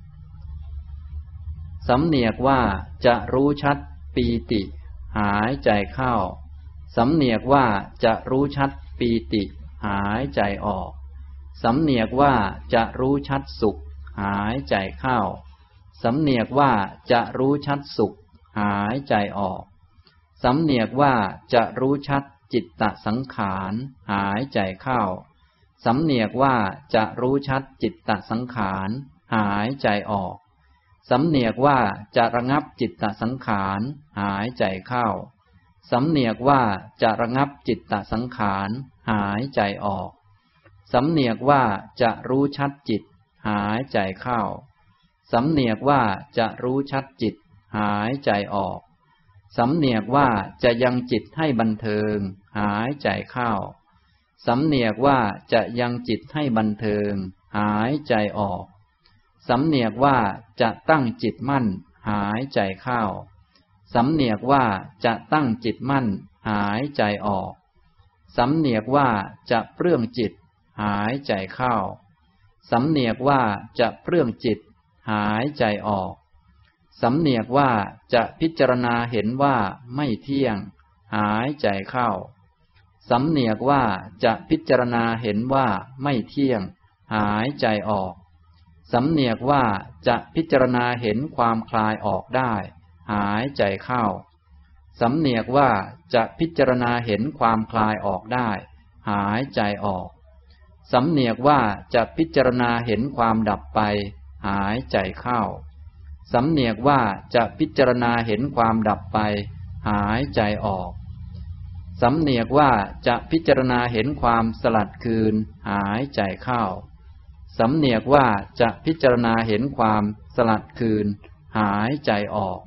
สำเนียกว่าจะรู้ชัดปีติหายใจเข้าสำเนียกว่าจะรู้ชัดปีติหายใจออกสำเนียกว่าจะรู้ชัดสุขหายใจเข้าสำเนียกว่าจะรู้ชัดสุขหายใจออกสำเนียกว่าจะรู้ชัดจิตตสังขารหายใจเข้าสำเนียกว่าจะรู้ชัดจิตตสังขารหายใจออกสำเนียกว่าจะระงับจิตตสังขารหายใจเข้าสำเนียกว่าจะระงับจิตตสังขารหายใจออกสำเนียกว่าจะรู้ชัดจิตหายใจเข้าสำเนียกว่าจะรู้ชัดจิตหายใจออกสำเนียกว่าจะยังจิตให้บันเทิงหายใจเข้าสำเนียกว่าจะยังจิตให้บันเทิงหายใจออกสำเนียกว่าจะตั้งจิตมั่นหายใจเข้าสำเนียกว่าจะตั้งจิตมั่นหายใจออกสำเนียกว่าจะเปลื้องจิตหายใจเข้าสำเนียกว่าจะเปลื้องจิตหายใจออกสำเนียกว่าจะพิจารณาเห็นว่าไม่เที่ยงหายใจเข้าสำเนียกว่าจะพิจารณาเห็นว่าไม่เที่ยงหายใจออกสำเนียกว่าจะพิจารณาเห็นความคลายออกได้หายใจเข้าสำเนียกว่าจะพิจารณาเห็นความคลายออกได้หายใจออกสำเนียกว่าจะพิจารณาเห็นความดับไปหายใจเข้าสำเนียกว่าจะพิจารณาเห็นความดับไปหายใจออกสำเนียกว่าจะพิจารณาเห็นความสลัดคืนหายใจเข้าสำเนียกว่าจะพิจารณาเห็นความสลัดคืนหายใจออก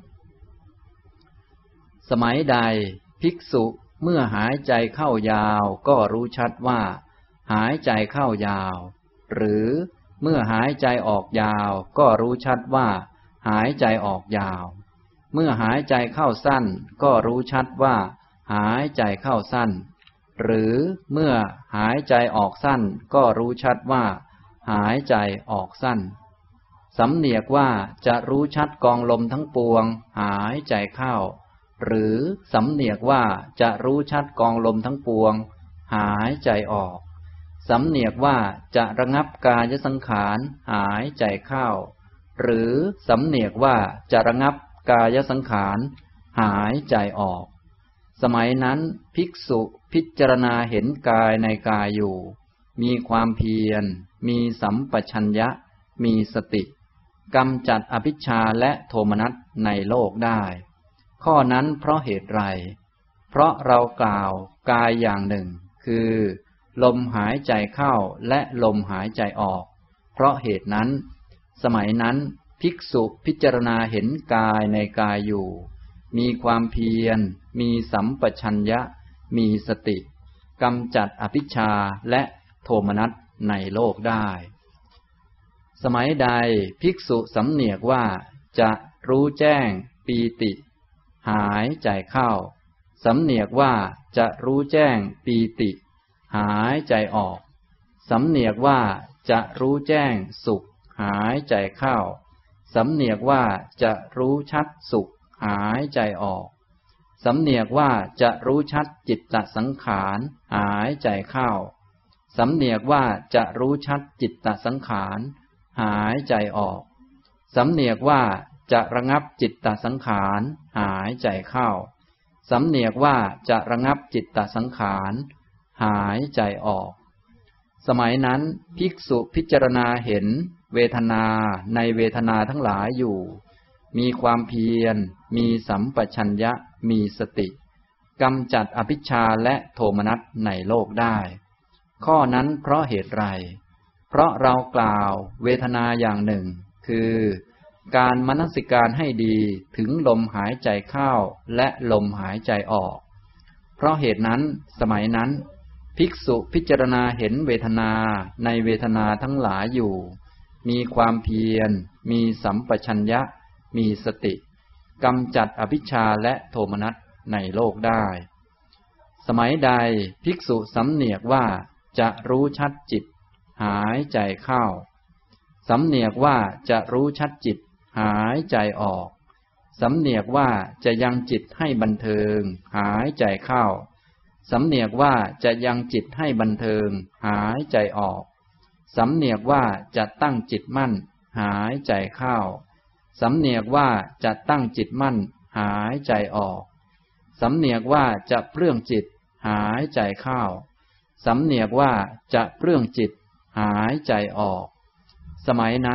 สมัยใดภิกษุเมื่อหายใจเข้ายาวก็รู้ชัดว่าหายใจเข้ายาวหรือเมื่อหายใจออกยาวก็รู้ชัดว่าหายใจออกยาวเมื่อหายใจเข้าสั้นก็รู้ชัดว่าหายใจเข้าสั้นหรือเมื่อหายใจออกสั้นก็รู้ชัดว่าหายใจออกสั้นสำเนียกว่าจะรู้ชัดกองลมทั้งปวงหายใจเข้าหรือสำเนียกว่าจะรู้ชัดกองลมทั้งปวงหายใจออกสำเนียกว่าจะระงับกายสังขารหายใจเข้าหรือสำเนียกว่าจะระงับกายสังขารหายใจออกสมัยนั้นภิกษุพิจารณาเห็นกายในกายอยู่มีความเพียรมีสัมปชัญญะมีสติกำจัดอภิชฌาและโทมนัสในโลกได้ข้อนั้นเพราะเหตุไรเพราะเรากล่าวกายอย่างหนึ่งคือลมหายใจเข้าและลมหายใจออกเพราะเหตุนั้นสมัยนั้นภิกษุพิจารณาเห็นกายในกายอยู่มีความเพียรมีสัมปชัญญะมีสติกำจัดอภิชฌาและโทมนัสในโลกได้สมัยใดภิกษุสำเนียกว่าจะรู้แจ้งปีติหายใจเข้าสำเนียกว่าจะรู้แจ้งปีติหายใจออกสำเนียกว่าจะรู้แจ้งสุขหายใจเข้าสำเนียกว่าจะรู้ชัดสุขหายใจออกสำเนียกว่าจะรู้ชัดจิตตสังขารหายใจเข้าสำเนียกว่าจะรู้ชัดจิตตสังขารหายใจออกสำเนียกว่าจะระงับจิตตสังขารหายใจเข้าสำเนียกว่าจะระงับจิตตสังขารหายใจออกสมัยนั้นภิกษุพิจารณาเห็นเวทนาในเวทนาทั้งหลายอยู่มีความเพียรมีสัมปชัญญะมีสติกำจัดอภิชฌาและโทมนัสในโลกได้ข้อนั้นเพราะเหตุไรเพราะเรากล่าวเวทนาอย่างหนึ่งคือการมนสิการให้ดีถึงลมหายใจเข้าและลมหายใจออกเพราะเหตุนั้นสมัยนั้นภิกษุพิจารณาเห็นเวทนาในเวทนาทั้งหลายอยู่มีความเพียรมีสัมปชัญญะมีสติกำจัดอภิชฌาและโทมนัสในโลกได้สมัยใดภิกษุสำเนียกว่าจะรู้ชัดจิตหายใจเข้าสำเนียกว่าจะรู้ชัดจิตหายใจออกสำเนียกว่าจะยังจิตให้บันเทิงหายใจเข้าสำเนียกว่าจะยังจิตให้บันเทิงหายใจออกสำเนียกว่าจะตั้งจิตมั่นหายใจเข้าสำเนียกว่าจะตั้งจิตมั่นหายใจออกสำเนียกว่าจะเปลื้องจิตหายใจเข้าสำเนียกว่าจะเปลื้องจิตหายใจออกสมัยนั้น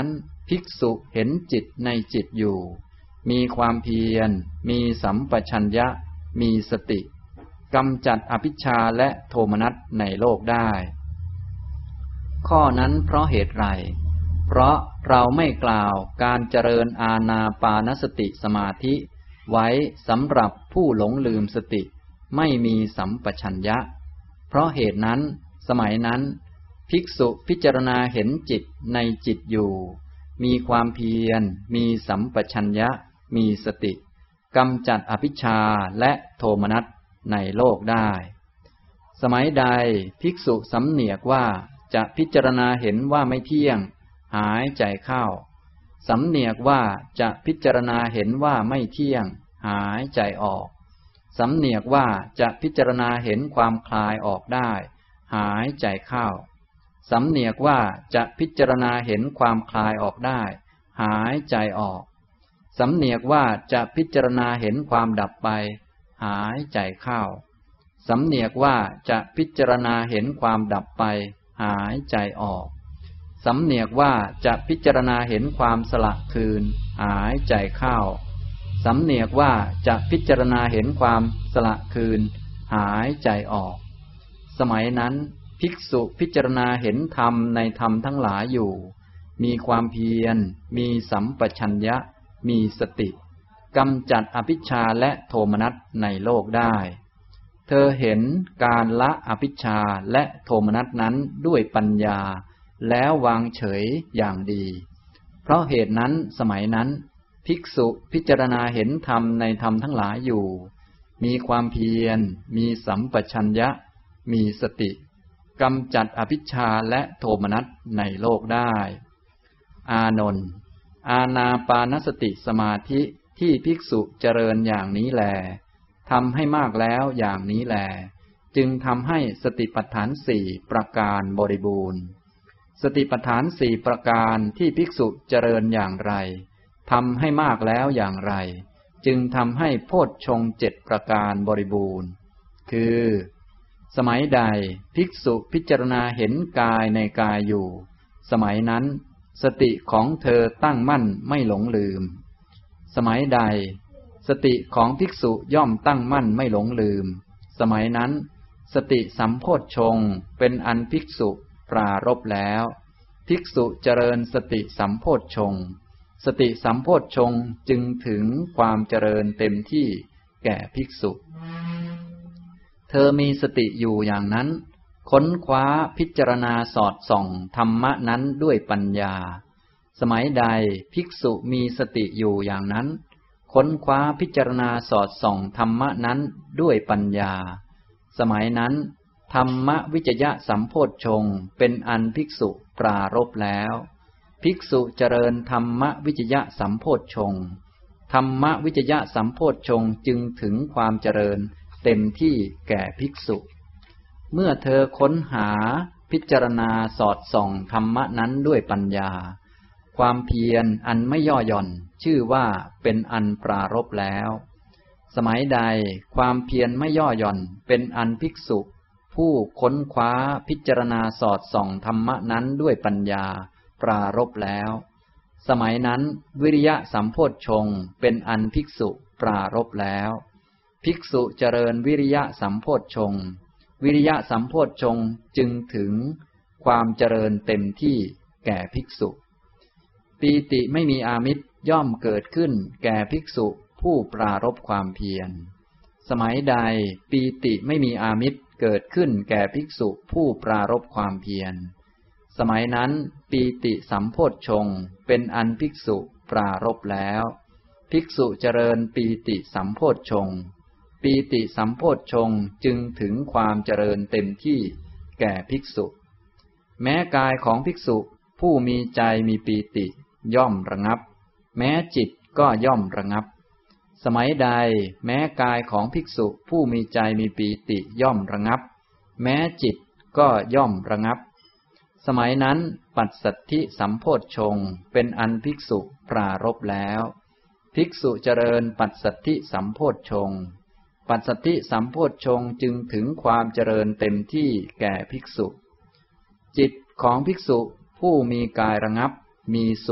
ภิกษุเห็นจิตในจิตอยู่มีความเพียรมีสัมปชัญญะมีสติกำจัดอภิชฌาและโทมนัสในโลกได้ข้อนั้นเพราะเหตุไรเพราะเราไม่กล่าวการเจริญอานาปานสติสมาธิไว้สำหรับผู้หลงลืมสติไม่มีสัมปชัญญะเพราะเหตุนั้นสมัยนั้นภิกษุพิจารณาเห็นจิตในจิตอยู่มีความเพียรมีสัมปชัญญะมีสติกำจัดอภิชฌาและโทมนัสในโลกได้สมัยใดภิกษุสำเนียกว่าจะพิจารณาเห็นว่าไม่เที่ยงหายใจเข้าสำเนียกว่าจะพิจารณาเห็นว่าไม่เที่ยงหายใจออกสำเนียกว่าจะพิจารณาเห็นความคลายออกได้หายใจเข้าสำเนียกว่าจะพิจารณาเห็นความคลายออกได้หายใจออกสำเนียกว่าจะพิจารณาเห็นความดับไปหายใจเข้าสำเนียกว่าจะพิจารณาเห็นความดับไปหายใจออกสำเนียกว่าจะพิจารณาเห็นความสละคืนหายใจเข้าสำเนียกว่าจะพิจารณาเห็นความสละคืนหายใจออกสมัยนั้นภิกษุพิจารณาเห็นธรรมในธรรมทั้งหลายอยู่มีความเพียรมีสัมปชัญญะมีสติกำจัดอภิชฌาและโทมนัสในโลกได้เธอเห็นการละอภิชฌาและโทมนัสนั้นด้วยปัญญาแล้ววางเฉยอย่างดีเพราะเหตุนั้นสมัยนั้นภิกษุพิจารณาเห็นธรรมในธรรมทั้งหลายอยู่มีความเพียรมีสัมปชัญญะมีสติกำจัดอภิชฌาและโทมนัสในโลกได้อานนท์อานาปานสติสมาธิที่ภิกษุเจริญอย่างนี้แลทำให้มากแล้วอย่างนี้แลจึงทำให้สติปัฏฐานสี่ประการบริบูรณ์สติปัฏฐานสี่ประการที่ภิกษุเจริญอย่างไรทำให้มากแล้วอย่างไรจึงทำให้โพชฌงค์7ประการบริบูรณ์คือสมัยใดภิกษุพิจารณาเห็นกายในกายอยู่สมัยนั้นสติของเธอตั้งมั่นไม่หลงลืมสมัยใดสติของภิกษุย่อมตั้งมั่นไม่หลงลืมสมัยนั้นสติสัมโพชฌงค์เป็นอันภิกษุปรารภแล้วภิกษุเจริญสติสัมโพชฌงค์สติสัมโพชฌงค์จึงถึงความเจริญเต็มที่แก่ภิกษุเธอมีสติอยู่อย่างนั้นค้นคว้าพิจารณาสอดส่องธรรมะนั้นด้วยปัญญาสมัยใดภิกษุมีสติอยู่อย่างนั้นค้นคว้าพิจารณาสอดส่องธรรมะนั้นด้วยปัญญาสมัยนั้นธรรมวิจยะสัมโพชฌงค์เป็นอันภิกษุปรารภแล้วภิกษุเจริญธรรมวิจยะสัมโพชฌงค์ธรรมวิจยะสัมโพชฌงค์จึงถึงความเจริญเต็มที่แก่ภิกษุเมื่อเธอค้นหาพิจารณาสอดส่องธรรมะนั้นด้วยปัญญาความเพียรอันไม่ย่อหย่อนชื่อว่าเป็นอันปรารภแล้วสมัยใดความเพียรไม่ย่อหย่อนเป็นอันภิกษุผู้ค้นคว้าพิจารณาสอดส่องธรรมะนั้นด้วยปัญญาปรารภแล้วสมัยนั้นวิริยะสัมโพชฌงค์เป็นอันภิกษุปรารภแล้วภิกษุเจริญวิริยะสัมโพชฌงค์วิริยะสัมโพชฌงค์จึงถึงความเจริญเต็มที่แก่ภิกษุปีติไม่มีอามิตรย่อมเกิดขึ้นแก่ภิกษุผู้ปรารภความเพียรสมัยใดปีติไม่มีอามิตรเกิดขึ้นแก่ภิกษุผู้ปรารภความเพียรสมัยนั้นปีติสัมโพชฌงค์เป็นอันภิกษุปรารภแล้วภิกษุเจริญปีติสัมโพชฌงค์ปีติสัมโพชฌงค์จึงถึงความเจริญเต็มที่แก่ภิกษุแม้กายของภิกษุผู้มีใจมีปีติย่อมระงับแม้จิตก็ย่อมระงับสมัยใดแม้กายของภิกษุผู้มีใจมีปีติย่อมระงับแม้จิตก็ย่อมระงับสมัยนั้นปัสสัทธิสัมโพชฌงค์เป็นอันภิกษุปรารภแล้วภิกษุเจริญปัสสัทธิสัมโพชฌงค์ปัสสัทธิสัมโพชฌงค์จึงถึงความเจริญเต็มที่แก่ภิกษุจิตของภิกษุผู้มีกายระงับมีสุข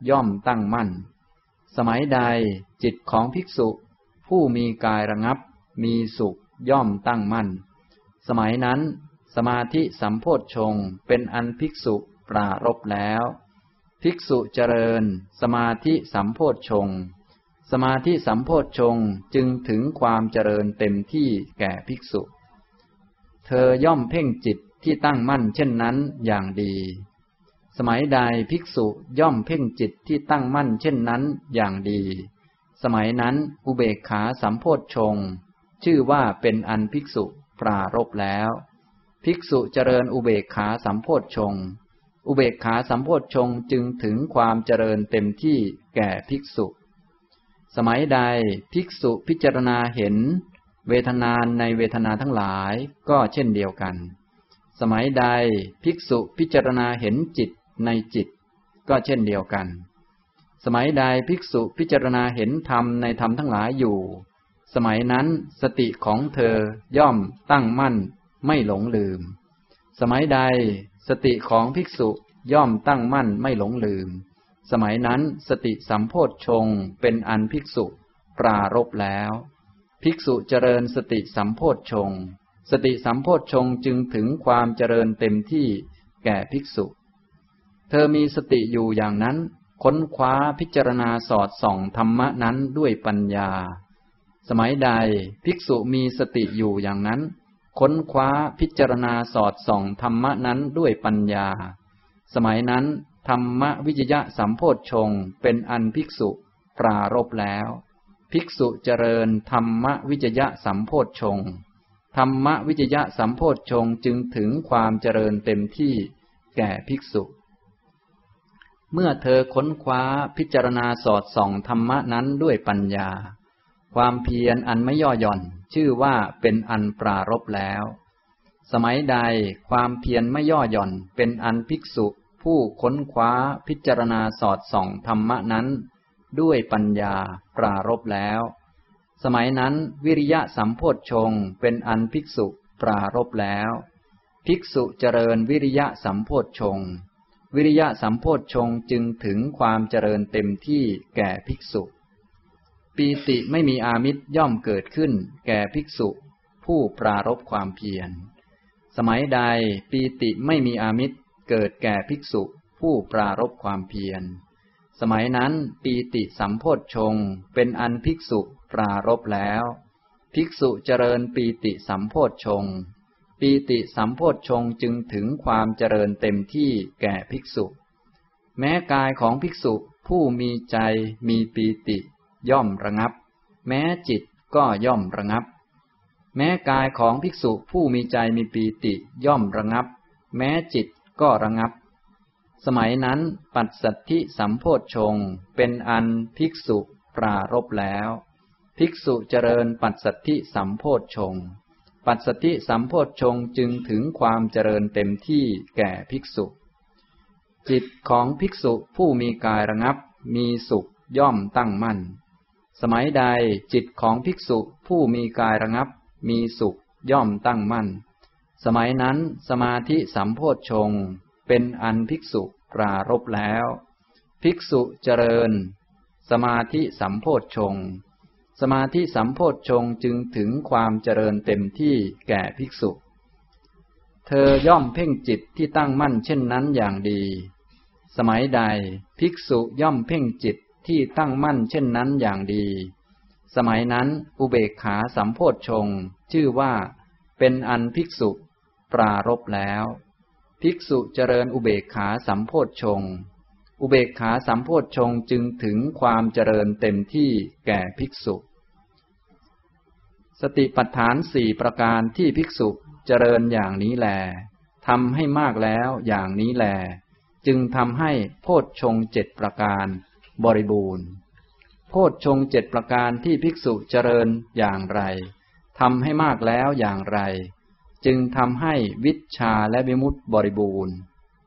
ย่อมตั้งมั่นสมัยใดจิตของภิกษุผู้มีกายระงับมีสุขย่อมตั้งมั่นสมัยนั้นสมาธิสัมโพชฌงค์เป็นอันภิกษุปรารภแล้วภิกษุเจริญสมาธิสัมโพชฌงค์สมาธิสัมโพชฌงค์จึงถึงความเจริญเต็มที่แก่ภิกษุเธอย่อมเพ่งจิตที่ตั้งมั่นเช่นนั้นอย่างดีสมัยใดภิกษุย่อมเพ่งจิตที่ตั้งมั่นเช่นนั้นอย่างดีสมัยนั้นอุเบกขาสัมโพชฌงค์ชื่อว่าเป็นอันภิกษุปรารภแล้วภิกษุเจริญอุเบกขาสัมโพชฌงค์อุเบกขาสัมโพชฌงค์จึงถึงความเจริญเต็มที่แก่ภิกษุสมัยใดภิกษุพิจารณาเห็นเวทนาในเวทนาทั้งหลายก็เช่นเดียวกันสมัยใดภิกษุพิจารณาเห็นจิตในจิตก็เช่นเดียวกันสมัยใดภิกษุพิจารณาเห็นธรรมในธรรมทั้งหลายอยู่สมัยนั้นสติของเธอย่อมตั้งมั่นไม่หลงลืมสมัยใดสติของภิกษุย่อมตั้งมั่นไม่หลงลืมสมัยนั้นสติสัมโพชฌงค์เป็นอันภิกษุปรารภแล้วภิกษุเจริญสติสัมโพชฌงค์สติสัมโพชฌงค์จึงถึงความเจริญเต็มที่แก่ภิกษุเธอมีสติอยู่อย่างนั้นค้นคว้าพิจารณาสอดส่องธรรมะนั้นด้วยปัญญาสมัยใดภิกษุมีสติอยู่อย่างนั้นค้นคว้าพิจารณาสอดส่องธรรมะนั้นด้วยปัญญาสมัยนั้นธรรมวิจยะสัมโพชฌงค์เป็นอันภิกษุปรารภแล้วภิกษุเจริญธรรมวิจยะสัมโพชฌงค์ธรรมวิจยะสัมโพชฌงค์จึงถึงความเจริญเต็มที่แก่ภิกษุเมื่อเธอค้นคว้าพิจารณาสอดส่องธรรมะนั้นด้วยปัญญาความเพียรอันไม่ย่อหย่อนชื่อว่าเป็นอันปรารภแล้วสมัยใดความเพียรไม่ย่อหย่อนเป็นอันภิกษุผู้ค้นคว้าพิจารณาสอดส่องธรรมะนั้นด้วยปัญญาปรารภแล้วสมัยนั้นวิริยะสัมโพชฌงค์เป็นอันภิกษุปรารภแล้วภิกษุเจริญวิริยะสัมโพชฌงค์วิริยะสัมโพชฌงค์จึงถึงความเจริญเต็มที่แก่ภิกษุปีติไม่มีอามิตรย่อมเกิดขึ้นแก่ภิกษุผู้ปรารภความเพียรสมัยใดปีติไม่มีอามิตรเกิดแก่ภิกษุผู้ปรารภความเพียรสมัยนั้นปีติสัมโพชฌงค์เป็นอันภิกษุปรารภแล้วภิกษุเจริญปีติสัมโพชฌงค์ปีติสัมโพชฌงค์จึงถึงความเจริญเต็มที่แก่ภิกษุแม้กายของภิกษุผู้มีใจมีปีติย่อมระงับแม้จิตก็ย่อมระงับแม้กายของภิกษุผู้มีใจมีปีติย่อมระงับแม้จิตก็ระงับสมัยนั้นปัสสัทธิสัมโพชฌงค์เป็นอันภิกษุปรารภแล้วภิกษุเจริญปัสสัทธิสัมโพชฌงค์ปัสสัทธิสัมโพชฌงค์จึงถึงความเจริญเต็มที่แก่ภิกษุจิตของภิกษุผู้มีกายระงับมีสุขย่อมตั้งมั่นสมัยใดจิตของภิกษุผู้มีกายระงับมีสุขย่อมตั้งมั่นสมัยนั้นสมาธิสัมโพชฌงค์เป็นอันภิกษุปรารภแล้วภิกษุเจริญสมาธิสัมโพชฌงค์สมาธิสัมโพชฌงค์จึงถึงความเจริญเต็มที่แก่ภิกษุเธอย่อมเพ่งจิตที่ตั้งมั่นเช่นนั้นอย่างดีสมัยใดภิกษุย่อมเพ่งจิตที่ตั้งมั่นเช่นนั้นอย่างดีสมัยนั้นอุเบกขาสัมโพชฌงค์ชื่อว่าเป็นอันภิกษุปรารภแล้วภิกษุเจริญอุเบกขาสัมโพชฌงค์อุเบกขาสัมโพชฌงค์จึงถึงความเจริญเต็มที่แก่ภิกษุสติปัฏฐานสี่ประการที่ภิกษุเจริญอย่างนี้แลทำให้มากแล้วอย่างนี้แลจึงทำให้โพชฌงค์เจ็ดประการบริบูรณ์โพชฌงค์เจ็ดประการที่ภิกษุเจริญอย่างไรทำให้มากแล้วอย่างไรจึงทำให้วิชชาและวิมุตติบริบูรณ์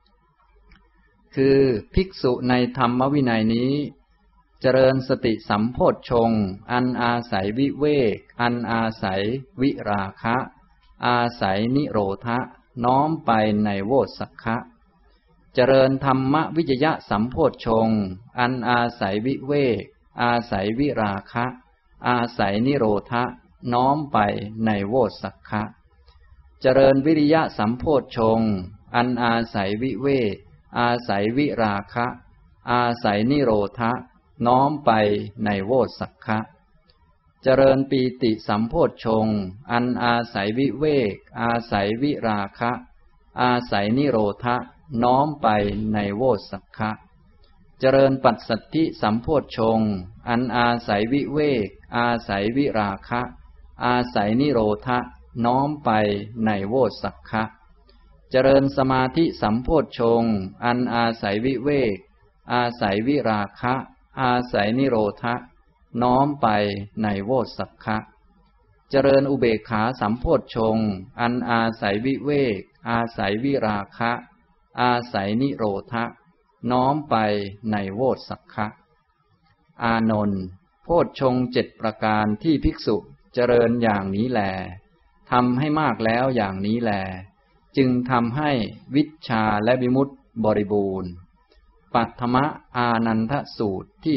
คือภิกษุในธรรมวินัยนี้เจริญสติสัมโพชฌงค์อันอาศัยวิเวกอันอาศัยวิราคะ อาศัยนิโรธะน้อมไปในโวสัคคะเจริญธรรมวิจยะสัมโพชฌงค์อันอาศัยวิเวกอาศัยวิราคะ อาศัยนิโรธะน้อมไปในโวสัคคะ เจริญวิริยะสัมโพชฌงค์อันอาศัยวิเวกอาศัยวิราคะ อาศัยนิโรธะน้อมไปในโวสัคคะ เจริญปีติสัมโพชฌงค์อันอาศัยวิเวกอาศัยวิราคะ อาศัยนิโรธะน้อมไปในโวสัคคะ เจริญปัสสัทธิสัมโพชฌงค์อันอาศัยวิเวกอาศัยวิราคะ อาศัยนิโรธะน้อมไปในโวสัคคะ เจริญสมาธิสัมโพชฌงค์อันอาศัยวิเวกอาศัยวิราคะ อาศัยนิโรธะน้อมไปในโวสัคคะ เจริญอุเบกขาสัมโพชฌงค์อันอาศัยวิเวกอาศัยวิราคะ อาศัยนิโรธะน้อมไปในโวสัคคะ อานนท์โพชฌงค์7ประการที่ภิกษุเจริญอย่างนี้แลทำให้มากแล้วอย่างนี้แลจึงทำให้วิชชาและวิมุตติบริบูรณ์ปัทมอานันทสูตรที่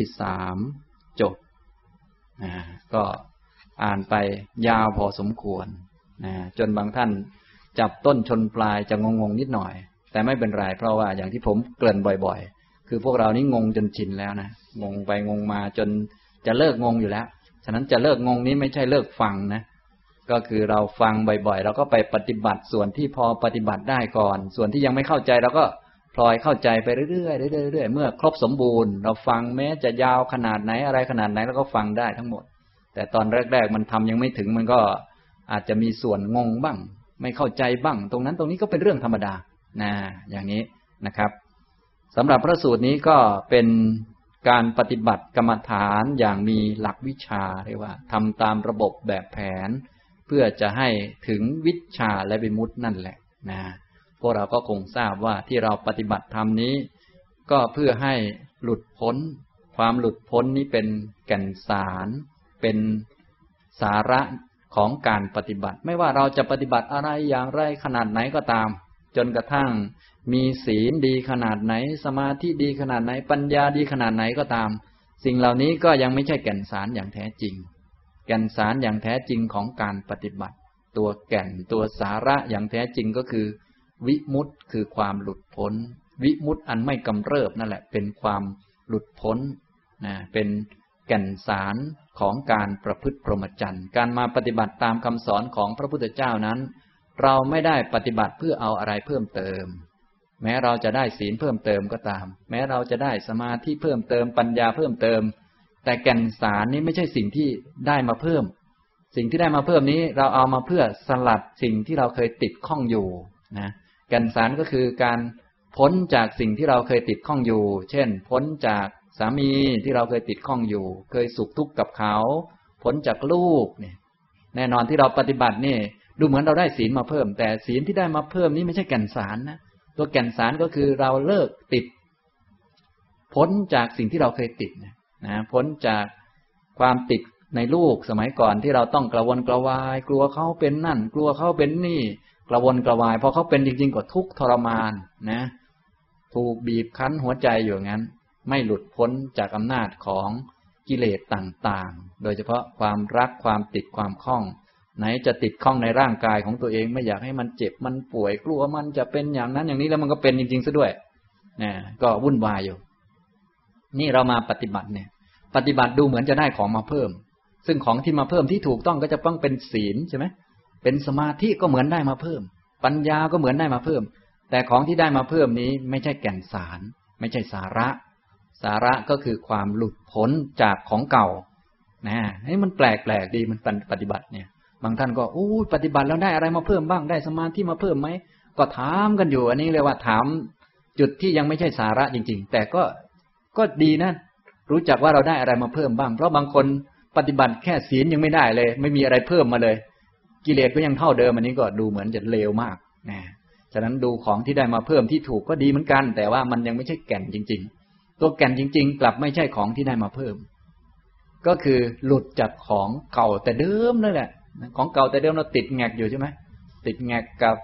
3จบก็อ่านไปยาวพอสมควรจนบางท่านจับต้นชนปลายจะงงๆนิดหน่อยแต่ไม่เป็นไรเพราะว่าอย่างที่ผมเกริ่นบ่อยๆคือพวกเรานี่งงจนชินแล้วนะงงไปงงมาจนจะเลิกงงอยู่แล้วฉะนั้นจะเลิกงงนี้ไม่ใช่เลิกฟังนะก็คือเราฟังบ่อยๆเราก็ไปปฏิบัติส่วนที่พอปฏิบัติได้ก่อนส่วนที่ยังไม่เข้าใจเราก็พลอยเข้าใจไปเรื่อยๆเรื่อยๆเมื่อครบสมบูรณ์เราฟังแม้จะยาวขนาดไหนอะไรขนาดไหนเราก็ฟังได้ทั้งหมดแต่ตอนแรกๆมันทำยังไม่ถึงมันก็อาจจะมีส่วนงงบ้างไม่เข้าใจบ้างตรงนั้นตรงนี้ก็เป็นเรื่องธรรมดาอย่างนี้นะครับสำหรับพระสูตรนี้ก็เป็นการปฏิบัติกรรมฐานอย่างมีหลักวิชาเรียกว่าทำตามระบบแบบแผนเพื่อจะให้ถึงวิชชาและวิมุตตินั่นแหละพวกเราก็คงทราบว่าที่เราปฏิบัติธรรมนี้ก็เพื่อให้หลุดพ้นความหลุดพ้นนี้เป็นแก่นสารเป็นสาระของการปฏิบัติไม่ว่าเราจะปฏิบัติอะไรอย่างไรขนาดไหนก็ตามจนกระทั่งมีศีลดีขนาดไหนสมาธิดีขนาดไหนปัญญาดีขนาดไหนก็ตามสิ่งเหล่านี้ก็ยังไม่ใช่แก่นสารอย่างแท้จริงแก่นสารอย่างแท้จริงของการปฏิบัติตัวแก่นตัวสาระอย่างแท้จริงก็คือวิมุตติคือความหลุดพ้นวิมุตติอันไม่กำเริบนั่นแหละเป็นความหลุดพ้นเป็นแก่นสารของการประพฤติพรหมจรรย์การมาปฏิบัติตามคำสอนของพระพุทธเจ้านั้นเราไม่ได้ปฏิบัติเพื่อเอาอะไรเพิ่มเติมแม้เราจะได้ศีลเพิ่มเติมก็ตามแม้เราจะได้สมาธิเพิ่มเติมปัญญาเพิ่มเติมแต่แก่นสารนี้ไม่ใช่สิ่งที่ได้มาเพิ่มสิ่งที่ได้มาเพิ่มนี้เราเอามาเพื่อสลัดสิ่งที่เราเคยติดข้องอยู่แก่นสารก็คือการพ้นจากสิ่งที่เราเคยติดข้องอยู่เช่นพ้นจากสามีที่เราเคยติดข้องอยู่เคยสุขทุกข์กับเขาพ้นจากลูกเนี่ยแน่นอนที่เราปฏิบัตินี่ดูเหมือนเราได้ศีลมาเพิ่มแต่ศีลที่ได้มาเพิ่มนี้ไม่ใช่แก่นสารนะตัวแก่นสารก็คือเราเลิกติดพ้นจากสิ่งที่เราเคยติดพ้นจากความติดในลูกสมัยก่อนที่เราต้องกระวนกระวายกลัวเขาเป็นนั่นกลัวเขาเป็นนี่กระวนกระวายพอเขาเป็นจริงๆก็ทุกข์ทรมานถูกบีบคั้นหัวใจอยู่งั้นไม่หลุดพ้นจากอำนาจของกิเลสต่างๆโดยเฉพาะความรักความติดความคล้องไหนจะติดข้องในร่างกายของตัวเองไม่อยากให้มันเจ็บมันป่วยกลัวมันจะเป็นอย่างนั้นอย่างนี้แล้วมันก็เป็นจริงๆซะด้วยก็วุ่นวายอยู่นี่เรามาปฏิบัติปฏิบัติดูเหมือนจะได้ของมาเพิ่มซึ่งของที่มาเพิ่มที่ถูกต้องก็จะต้องเป็นศีลใช่ไหมเป็นสมาธิก็เหมือนได้มาเพิ่มปัญญาก็เหมือนได้มาเพิ่มแต่ของที่ได้มาเพิ่มนี้ไม่ใช่แก่นสารไม่ใช่สาระก็คือความหลุดพ้นจากของเก่าให้มันแปลกดีมันปฏิบัติบางท่านก็ปฏิบัติแล้วได้อะไรมาเพิ่มบ้างได้สมาธิมาเพิ่มไหมก็ถามกันอยู่อันนี้เรียกว่าถามจุดที่ยังไม่ใช่สาระจริงๆแต่ก็ดีนะรู้จักว่าเราได้อะไรมาเพิ่มบ้างเพราะบางคนปฏิบัติแค่ศีลยังไม่ได้เลยไม่มีอะไรเพิ่มมาเลยกิเลสก็ยังเท่าเดิมอันนี้ก็ดูเหมือนจะเลวมากฉะนั้นดูของที่ได้มาเพิ่มที่ถูกก็ดีเหมือนกันแต่ว่ามันยังไม่ใช่แก่นจริงๆตัวแก่นจริงๆกลับไม่ใช่ของที่ได้มาเพิ่มก็คือหลุดจากของเก่าแต่เดิมนั่นแหละของเก่าแต่เดิมเราติดแงกอยู่ใช่ไหมติดแงกกับ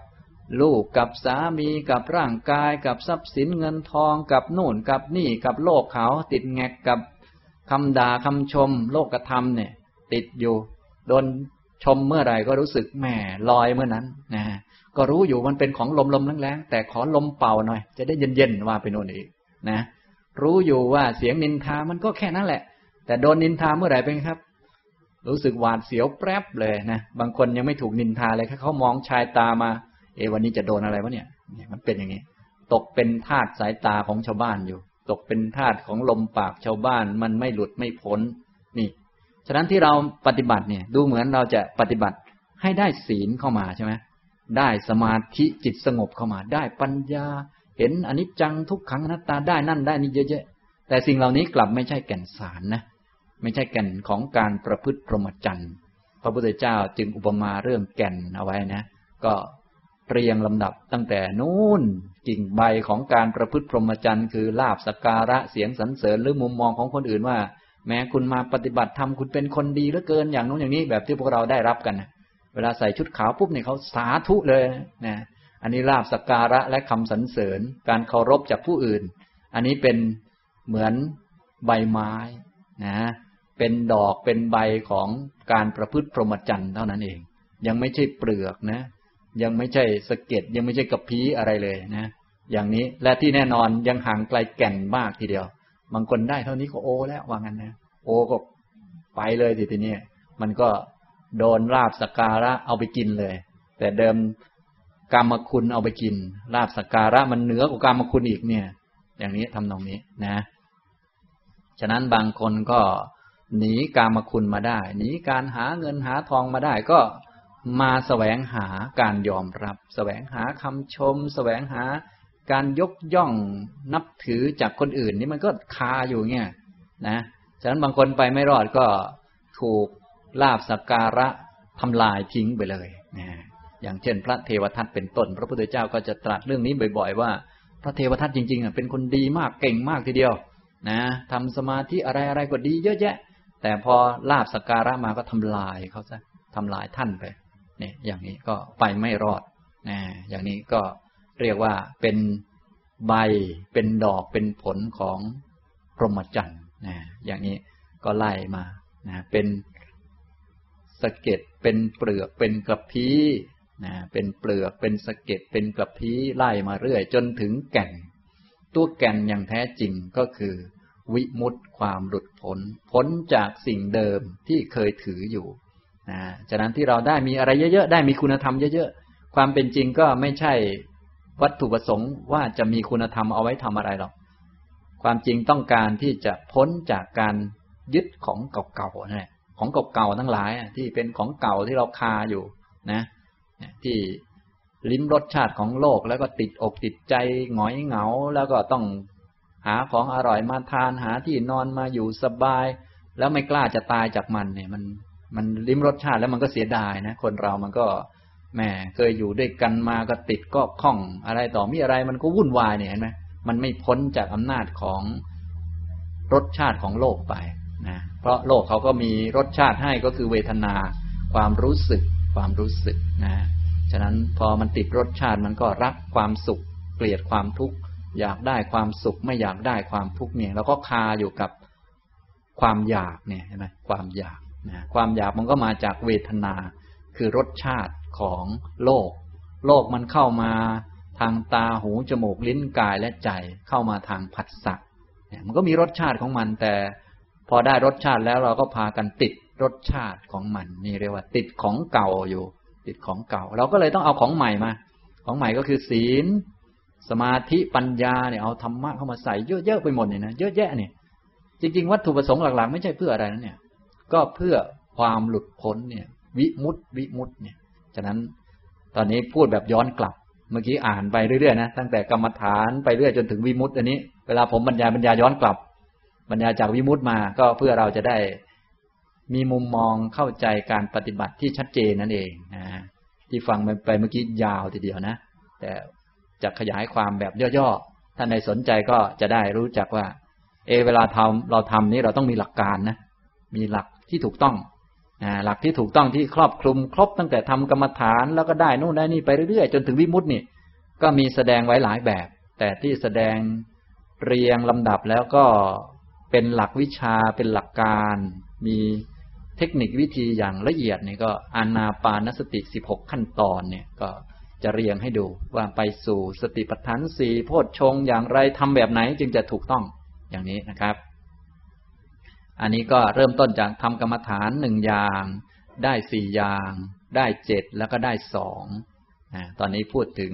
ลูกกับสามีกับร่างกายกับทรัพย์สินเงินทองกับโน่นกับนี่กับโลกเขาติดแงกกับคำด่าคำชมโลกธรรมเนี่ยติดอยู่โดนชมเมื่อไหร่ก็รู้สึกแหมลอยเมื่อนั้นนะก็รู้อยู่มันเป็นของลมๆแรงๆแต่ขอลมเป่าหน่อยจะได้เย็นๆว่าไปโน่นอีกนะรู้อยู่ว่าเสียงนินทามันก็แค่นั้นแหละแต่โดนนินทาเมื่อไหร่เป็นครับรู้สึกหวาดเสียวแป๊บเลยนะบางคนยังไม่ถูกนินทาเลยแค่เขามองชายตามาวันนี้จะโดนอะไรวะเนี่ยมันเป็นอย่างนี้ตกเป็นทาสสายตาของชาวบ้านอยู่ตกเป็นทาสของลมปากชาวบ้านมันไม่หลุดไม่พ้นนี่ฉะนั้นที่เราปฏิบัติเนี่ยดูเหมือนเราจะปฏิบัติให้ได้ศีลเข้ามาใช่ไหมได้สมาธิจิตสงบเข้ามาได้ปัญญาเห็นอนิจจังทุกขังอนัตตาได้นั่นได้นี่เยอะๆแต่สิ่งเหล่านี้กลับไม่ใช่แก่นสารนะไม่ใช่แก่นของการประพฤติพรหมจรรย์พระพุทธเจ้าจึงอุปมาเรื่องแก่นเอาไว้นะก็เรียงลำดับตั้งแต่นู้นกิ่งใบของการประพฤติพรหมจรรย์คือลาภสักการะเสียงสรรเสริญหรือมุมมองของคนอื่นว่าแม้คุณมาปฏิบัติธรรมคุณเป็นคนดีเหลือเกินอย่างนู้นอย่างนี้แบบที่พวกเราได้รับกันนะเวลาใส่ชุดขาวปุ๊บเนี่ยเขาสาธุเลยนะอันนี้ลาภสักการะและคำสรรเสริญการเคารพจากผู้อื่นอันนี้เป็นเหมือนใบไม้นะเป็นดอกเป็นใบของการประพฤติพรหมจรรย์เท่านั้นเองยังไม่ใช่เปลือกนะยังไม่ใช่สะเก็ดยังไม่ใช่กระพี้อะไรเลยนะอย่างนี้และที่แน่นอนยังห่างไกลแก่นมากทีเดียวบางคนได้เท่านี้ก็โอแล้วว่างั้นนะโอก็ไปเลยทีนี้มันก็โดนลาภสักการะเอาไปกินเลยแต่เดิมกามคุณเอาไปกินลาภสักการะมันเหนือกว่ากามคุณอีกเนี่ยอย่างนี้ทำตรงนี้นะฉะนั้นบางคนก็หนีกามคุณมาได้หนีการหาเงินหาทองมาได้ก็มาแสวงหาการยอมรับแสวงหาคำชมแสวงหาการยกย่องนับถือจากคนอื่นนี่มันก็คาอยู่เงี้ยนะฉะนั้นบางคนไปไม่รอดก็ถูกลาภสักการะทำลายทิ้งไปเลยนะอย่างเช่นพระเทวทัตเป็นต้นพระพุทธเจ้าก็จะตรัสเรื่องนี้บ่อยๆว่าพระเทวทัตจริงๆเป็นคนดีมากเก่งมากทีเดียวนะทำสมาธิอะไรๆก็ดีเยอะแยะแต่พอลาภสักการะมาก็ทำลายเขาซะทำลายท่านไปเนี่ยอย่างนี้ก็ไปไม่รอดนะอย่างนี้ก็เรียกว่าเป็นใบเป็นดอกเป็นผลของพรหมจรรย์นะอย่างนี้ก็ไล่มานะเป็นสะเก็ดเป็นเปลือกเป็นกระพี้นะเป็นเปลือกเป็นสะเก็ดเป็นกระพี้ไล่มาเรื่อยจนถึงแก่นตัวแก่นอย่างแท้จริงก็คือวิมุตติความหลุดพ้นจากสิ่งเดิมที่เคยถืออยู่นะฉะนั้นที่เราได้มีอะไรเยอะๆได้มีคุณธรรมเยอะๆความเป็นจริงก็ไม่ใช่วัตถุประสงค์ว่าจะมีคุณธรรมเอาไว้ทำอะไรหรอกความจริงต้องการที่จะพ้นจากการยึดของเก่าๆนั่นแหละของเก่าๆทั้งหลายที่เป็นของเก่าที่เราคาอยู่นะที่ลิ้มรสชาติของโลกแล้วก็ติดอกติดใจหงอยเหงาแล้วก็ต้องหาของอร่อยมาทานหาที่นอนมาอยู่สบายแล้วไม่กล้าจะตายจากมันเนี่ยมันลิ้มรสชาติแล้วมันก็เสียดายนะคนเรามันก็แหมเคยอยู่ด้วยกันมาก็ติดก็คล้องอะไรต่อมีอะไรมันก็วุ่นวายเนี่ยเห็นไหมมันไม่พ้นจากอำนาจของรสชาติของโลกไปนะเพราะโลกเขาก็มีรสชาติให้ก็คือเวทนาความรู้สึกนะฉะนั้นพอมันติดรสชาติมันก็รักความสุขเกลียดความทุกข์อยากได้ความสุขไม่อยากได้ความทุกข์เนี่ยเราก็คาอยู่กับความอยากเนี่ยเห็นไหมความอยากนะความอยากมันก็มาจากเวทนาคือรสชาติของโลกมันเข้ามาทางตาหูจมูกลิ้นกายและใจเข้ามาทางผัสสะเนี่ยมันก็มีรสชาติของมันแต่พอได้รสชาติแล้วเราก็พากันติดรสชาติของมันนี่เรียกว่าติดของเก่าอยู่ติดของเก่าเราก็เลยต้องเอาของใหม่มาของใหม่ก็คือศีลสมาธิปัญญาเนี่ยเอาธรรมะเข้ามาใส่เยอะๆไปหมดเนี่ยนะเยอะแยะเนี่ยจริงๆวัตถุประสงค์หลักๆไม่ใช่เพื่ออะไรนะเนี่ยก็เพื่อความหลุดพ้นเนี่ยวิมุตติเนี่ยฉะนั้นตอนนี้พูดแบบย้อนกลับเมื่อกี้อ่านไปเรื่อยๆนะตั้งแต่กรรมฐานไปเรื่อยจนถึงวิมุตติอันนี้เวลาผมบรรยายย้อนกลับบรรยายจากวิมุตติมาก็เพื่อเราจะได้มีมุมมองเข้าใจการปฏิบัติที่ชัดเจนนั่นเองนะที่ฟังไปเมื่อกี้ยาวทีเดียวนะแต่จะขยายความแบบย่อๆท่านใดสนใจก็จะได้รู้จักว่าเวลาเราทำนี้เราต้องมีหลักการนะมีหลักที่ถูกต้องหลักที่ถูกต้องที่ครอบคลุมครบตั้งแต่ทำกรรมฐานแล้วก็ได้นู่นได้นี่ไปเรื่อยๆจนถึงวิมุตตินี่ก็มีแสดงไว้หลายแบบแต่ที่แสดงเรียงลำดับแล้วก็เป็นหลักวิชาเป็นหลักการมีเทคนิควิธีอย่างละเอียดนี่ก็อานาปานสติ16ขั้นตอนเนี่ยก็จะเรียงให้ดูว่าไปสู่สติปัฏฐาน4โพชฌงค์อย่างไรทำแบบไหนจึงจะถูกต้องอย่างนี้นะครับอันนี้ก็เริ่มต้นจากทำกรรมฐาน1อย่างได้4อย่างได้7แล้วก็ได้2ตอนนี้พูดถึง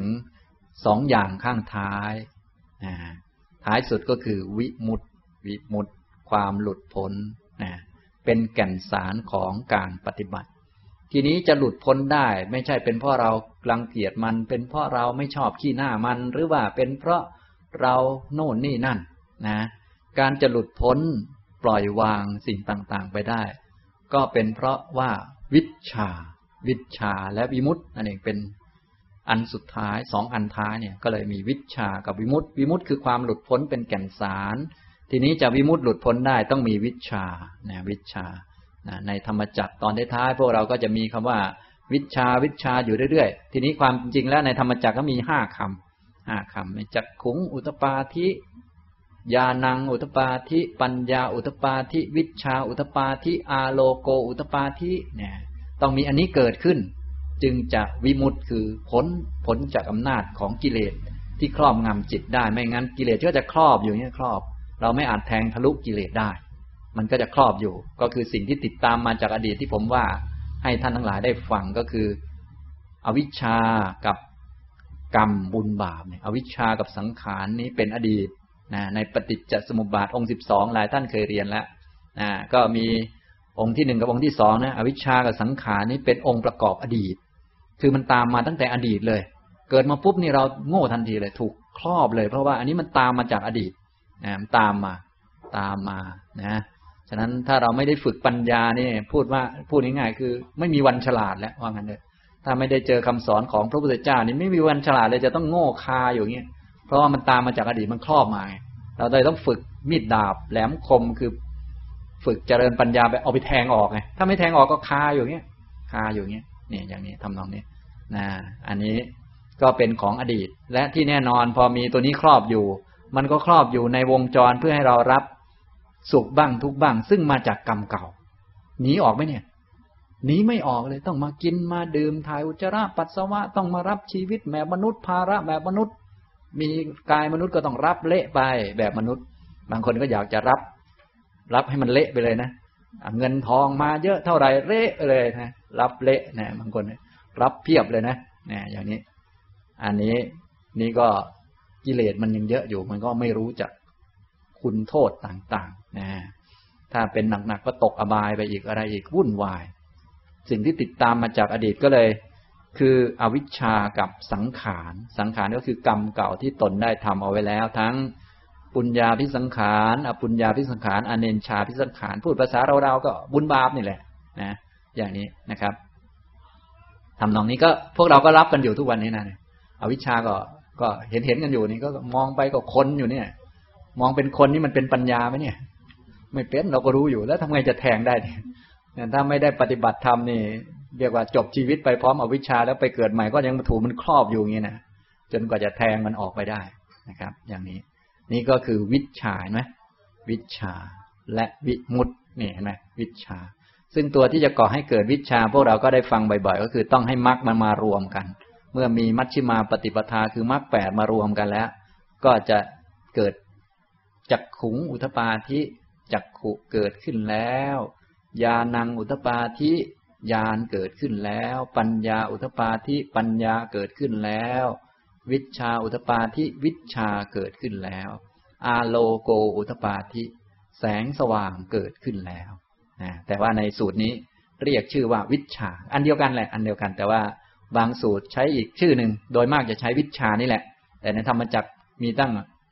2อย่างข้างท้ายท้ายสุดก็คือวิมุตติความหลุดพ้นเป็นแก่นสารของการปฏิบัติทีนี้จะหลุดพ้นได้ไม่ใช่เป็นเพราะเรารังเกียจมันเป็นเพราะเราไม่ชอบขี้หน้ามันหรือว่าเป็นเพราะเราโน่นนี่นั่นการจะหลุดพ้นปล่อยวางสิ่งต่างๆไปได้ก็เป็นเพราะว่าวิชชาและวิมุตตินั่นเองเป็นอันสุดท้าย2อันท้ายเนี่ยก็เลยมีวิชชากับวิมุตติวิมุตติคือความหลุดพ้นเป็นแก่นสารทีนี้จะวิมุตติหลุดพ้นได้ต้องมีวิชาวิชาในธรรมจักรตอนท้ายๆพวกเราก็จะมีคำว่าวิชาอยู่เรื่อยๆทีนี้ความจริงแล้วในธรรมจักรก็มี5 คำจักขุงอุตปาธิญาณังอุตปาธิปัญญาอุตปาธิวิชชาอุตปาธิอาโลโกอุตปาธิเนี่ยต้องมีอันนี้เกิดขึ้นจึงจะวิมุตติคือพ้นจากอำนาจของกิเลสที่ครอบงำจิตได้ไม่งั้นกิเลสก็จะครอบอยู่เนี่ยครอบเราไม่อาจแทงทะลุกิเลสได้มันก็จะครอบอยู่ก็คือสิ่งที่ติดตามมาจากอดีตที่ผมว่าให้ท่านทั้งหลายได้ฟังก็คืออวิชชากับกรรมบุญบาปเนี่ยอวิชชากับสังขารนี้เป็นอดีตในปฏิจจสมุปบาทองค์12หลายท่านเคยเรียนแล้วก็มีองค์ที่1กับองค์ที่2นะอวิชชากับสังขารนี้เป็นองค์ประกอบอดีตคือมันตามมาตั้งแต่อดีตเลยเกิดมาปุ๊บนี่เราโง่ทันทีเลยถูกครอบเลยเพราะว่าอันนี้มันตามมาจากอดีตมันตามมานะฉะนั้นถ้าเราไม่ได้ฝึกปัญญานี่พูดง่ายๆคือไม่มีวันฉลาดแล้วว่างั้นเลยถ้าไม่ได้เจอคำสอนของพระพุทธเจ้านี่ไม่มีวันฉลาดเลยจะต้องโง่คาอยู่อย่างเงี้ยเพราะว่ามันตามมาจากอดีตมันครอบมาเราเลยต้องฝึกมีดดาบแหลมคมคือฝึกเจริญปัญญาไปเอาไปแทงออกไงถ้าไม่แทงออกก็คาอยู่อย่างเงี้ยเนี่ยอย่างนี้ทำนองนี้อันนี้ก็เป็นของอดีตและที่แน่นอนพอมีตัวนี้ครอบอยู่มันก็ครอบอยู่ในวงจรเพื่อให้เรารับสุขบ้างทุกข์บ้างซึ่งมาจากกรรมเก่าหนีออกไหมเนี่ยหนีไม่ออกเลยต้องมากินมาดื่มถ่ายอุจจาระปัสสาวะต้องมารับชีวิตแบบมนุษย์ภาระแบบมนุษย์มีกายมนุษย์ก็ต้องรับเละไปแบบมนุษย์บางคนก็อยากจะรับให้มันเละไปเลยนะเงินทองมาเยอะเท่าไหร่เละเลยนะรับเละนะบางคนรับเพียบเลยนะอย่างนี้อันนี้นี่ก็กิเลสมันยังเยอะอยู่มันก็ไม่รู้จักคุณโทษต่างๆนะถ้าเป็นหนักๆก็ตกอบายไปอีกอะไรอีกวุ่นวายสิ่งที่ติดตามมาจากอดีตก็เลยคืออวิชชากับสังขารก็คือกรรมเก่าที่ตนได้ทำเอาไว้แล้วทั้งปุญญาภิสังขารอปุญญาภิสังขารอเนญชาภิสังขารพูดภาษาเราก็บุญบาปนี่แหละนะอย่างนี้นะครับทำนองนี้ก็พวกเราก็รับกันอยู่ทุกวันนี้นะอวิชชาก็เห็นกันอยู่นี่ก็มองไปก็คนอยู่เนี่ยมองเป็นคนนี่มันเป็นปัญญาไหมเนี่ยไม่เป็นเราก็รู้อยู่แล้วทำไงจะแทงได้เนี่ยถ้าไม่ได้ปฏิบัติธรรมนี่เรียกว่าจบชีวิตไปพร้อมอวิชชาแล้วไปเกิดใหม่ก็ยังถูกมันครอบอยู่อย่างนี้นะจนกว่าจะแทงมันออกไปได้นะครับอย่างนี้นี่ก็คือวิชชาเห็นไหมวิชชาและวิมุตตินี่เห็นไหมวิชชาซึ่งตัวที่จะก่อให้เกิดวิชชาพวกเราก็ได้ฟังบ่อยๆก็คือต้องให้มรรคมันมารวมกันเมื่อมีมัชฌิมาปฏิปทาคือมรรค8มารวมกันแล้วก็จะเกิดจักขุงอุทปาธิจักขุเกิดขึ้นแล้วญาณังอุทปาธิญาณเกิดขึ้นแล้วปัญญาอุทปาธิปัญญาเกิดขึ้นแล้ววิชชาอุทปาธิวิชชาเกิดขึ้นแล้วอาโลโกอุทปาธิแสงสว่างเกิดขึ้นแล้วแต่ว่าในสูตรนี้เรียกชื่อว่าวิชชาอันเดียวกันแหละอันเดียวกันแต่ว่าบางสูตรใช้อีกชื่อหนึ่งโดยมากจะใช้วิชชานี่แหละแต่ในธรรมจักรมีตั้ง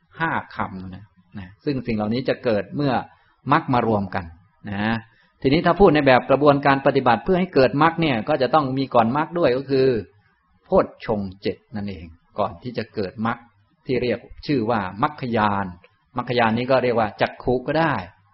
5 คำนะซึ่งสิ่งเหล่านี้จะเกิดเมื่อมรรคมารวมกันนะทีนี้ถ้าพูดในแบบกระบวนการปฏิบัติเพื่อให้เกิดมรรคเนี่ยก็จะต้องมีก่อนมรรคด้วยก็คือโพชฌงค์7นั่นเองก่อนที่จะเกิดมรรคที่เรียกชื่อว่ามรรคญาณมรรคญาณนี้ก็เรียกว่าจักขุก็ได้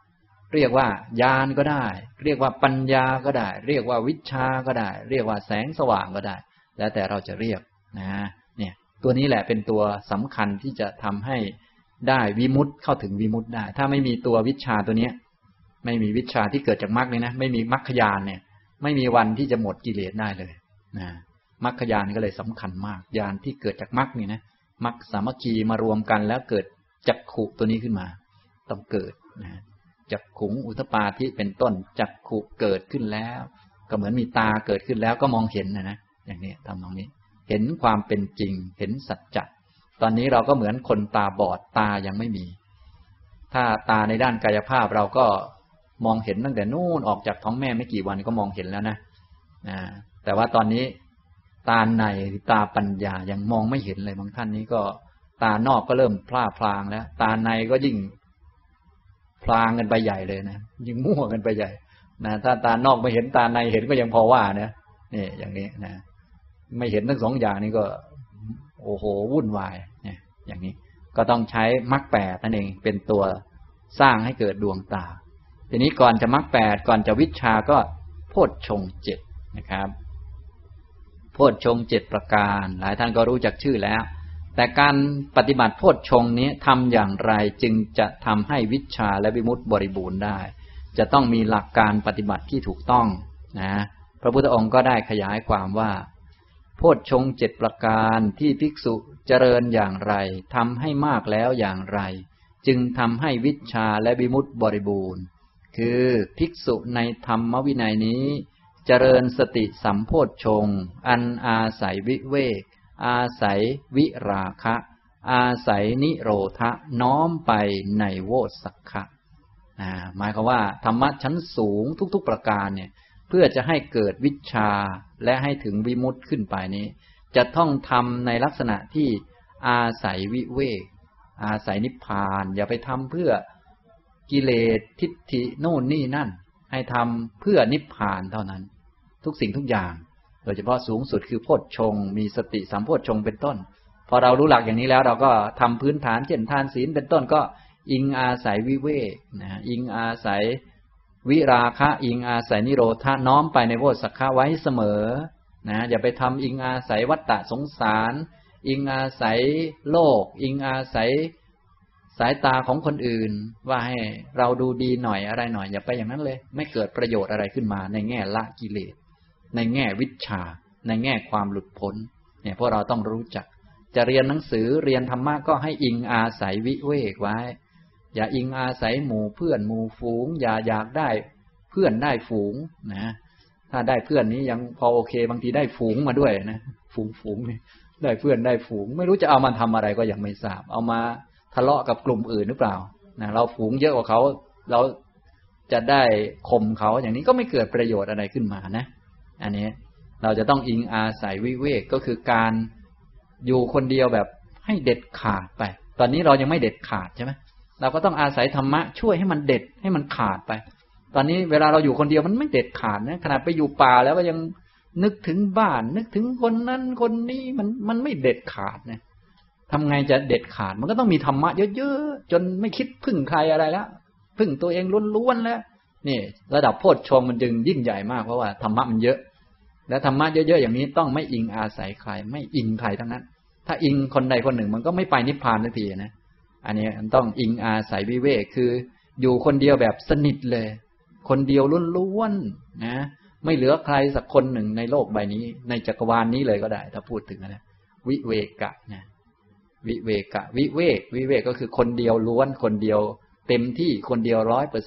เรียกว่าญาณก็ได้เรียกว่าปัญญาก็ได้เรียกว่าวิชาก็ได้เรียกว่าแสงสว่างก็ได้แล้วแต่เราจะเรียกนะเนี่ยตัวนี้แหละเป็นตัวสำคัญที่จะทำให้ได้วิมุตติเข้าถึงวิมุตติได้ถ้าไม่มีตัววิชาตัวนี้ไม่มีวิชาที่เกิดจากมรรคเลยนะไม่มีมรรคญาณเนี่ยไม่มีวันที่จะหมดกิเลสได้เลยนะมรรคญาณก็เลยสำคัญมากญาณที่เกิดจากมรรคนี่นะมรรคสามัคคีมารวมกันแล้วเกิดจักขุตัวนี้ขึ้นมาต้องเกิดนะจักขุงอุทธปาทิเป็นต้นจักขุเกิดขึ้นแล้วก็เหมือนมีตาเกิดขึ้นแล้วก็มองเห็นนะอย่างนี้ทำตรงนี้เห็นความเป็นจริงเห็นสัจจะตอนนี้เราก็เหมือนคนตาบอดตายังไม่มีถ้าตาในด้านกายภาพเราก็มองเห็นตั้งแต่นู่นออกจากท้องแม่ไม่กี่วันก็มองเห็นแล้วนะแต่ว่าตอนนี้ตาในตาปัญญายังมองไม่เห็นเลยบางท่านนี้ก็ตานอกก็เริ่มพร่าพลางแล้วตาในก็ยิ่งพลางกันไปใหญ่เลยนะยิ่งมั่วกันไปใหญ่นะถ้าตานอกไม่เห็นตาในเห็นก็ยังพอว่านะนี่อย่างนี้นะไม่เห็นทั้งสองอย่างนี้ก็โอ้โหวุ่นวายเนี่ยอย่างนี้ก็ต้องใช้มรรคแปดนั่นเองเป็นตัวสร้างให้เกิดดวงตาทีนี้ก่อนจะมรรคแปดก่อนจะวิชาก็โพชฌงค์เจ็ดนะครับโพชฌงค์เจ็ดประการหลายท่านก็รู้จักชื่อแล้วแต่การปฏิบัติโพชฌงค์นี้ทำอย่างไรจึงจะทำให้วิชาและวิมุตติบริบูรณ์ได้จะต้องมีหลักการปฏิบัติที่ถูกต้องนะพระพุทธองค์ก็ได้ขยายความว่าโพชฌงค์เจ็ดประการที่ภิกษุเจริญอย่างไรทำให้มากแล้วอย่างไรจึงทำให้วิชาและวิมุตติบริบูรณ์คือภิกษุในธรรมวินัยนี้เจริญสติสัมโพชฌงค์อันอาศัยวิเวกอาศัยวิราคะอาศัยนิโรธะน้อมไปในโวสัคคะหมายความว่าธรรมะชั้นสูงทุกๆประการเนี่ยเพื่อจะให้เกิดวิชาและให้ถึงวิมุตติขึ้นไปนี้จะต้องทำในลักษณะที่อาศัยวิเวกอาศัยนิพพานอย่าไปทำเพื่อกิเลสทิฏฐิโน่นนี่นั่นให้ทำเพื่อนิพพานเท่านั้นทุกสิ่งทุกอย่างโดยเฉพาะสูงสุดคือโพชฌงค์มีสติสัมโพชฌงค์เป็นต้นพอเรารู้หลักอย่างนี้แล้วเราก็ทำพื้นฐานเช่นทานศีลเป็นต้นก็อิงอาศัยวิเวกนะอิงอาศัยวิราคะอิงอาศัยนิโรธะน้อมไปในโวสัคคะไว้เสมอนะอย่าไปทำอิงอาศัยวัฏฏะสงสารอิงอาศัยโลกอิงอาศัยสายตาของคนอื่นว่าให้เราดูดีหน่อยอะไรหน่อยอย่าไปอย่างนั้นเลยไม่เกิดประโยชน์อะไรขึ้นมาในแง่ละกิเลสในแง่วิชาในแง่ความหลุดพ้นเนี่ยพวกเราต้องรู้จักจะเรียนหนังสือเรียนธรรมะก็ให้อิงอาศัยวิเวกไว้อย่าอิงอาศัยหมู่เพื่อนหมู่ฝูงอย่าอยากได้เพื่อนได้ฝูงนะถ้าได้เพื่อนนี้ยังพอโอเคบางทีได้ฝูงมาด้วยนะฝูงนี่ได้เพื่อนได้ฝูงไม่รู้จะเอามาทำอะไรก็ยังไม่ทราบเอามาทะเลาะกับกลุ่มอื่นหรือเปล่านะเราฝูงเยอะกว่าเขาเราจะได้ข่มเขาอย่างนี้ก็ไม่เกิดประโยชน์อะไรขึ้นมานะอันนี้เราจะต้องอิงอาศัยวิเวกก็คือการอยู่คนเดียวแบบให้เด็ดขาดไปตอนนี้เรายังไม่เด็ดขาดใช่ไหมเราก็ต้องอาศัยธรรมะช่วยให้มันเด็ดให้มันขาดไปตอนนี้เวลาเราอยู่คนเดียวมันไม่เด็ดขาดนะขนาดไปอยู่ป่าแล้วก็ยังนึกถึงบ้านนึกถึงคนนั้นคนนี้มันไม่เด็ดขาดนะทำไงจะเด็ดขาดมันก็ต้องมีธรรมะเยอะๆจนไม่คิดพึ่งใครอะไรแล้วพึ่งตัวเองล้วนๆแล้วนี่ระดับโพชฌงค์มันจึงยิ่งใหญ่มากเพราะว่าธรรมะมันเยอะและธรรมะเยอะๆอย่างนี้ต้องไม่อิงอาศัยใครไม่อิงใครทั้งนั้นถ้าอิงคนใดคนหนึ่งมันก็ไม่ไปนิพพานสักทีนะอันนี้ต้องอิงอาศัยวิเวกคืออยู่คนเดียวแบบสนิทเลยคนเดียวล้วนๆนะไม่เหลือใครสักคนหนึ่งในโลกใบนี้ในจักรวาลนี้เลยก็ได้ถ้าพูดถึงนะวิเวกะนะวิเวกะวิเวกก็คือคนเดียวล้วนคนเดียวเต็มที่คนเดียว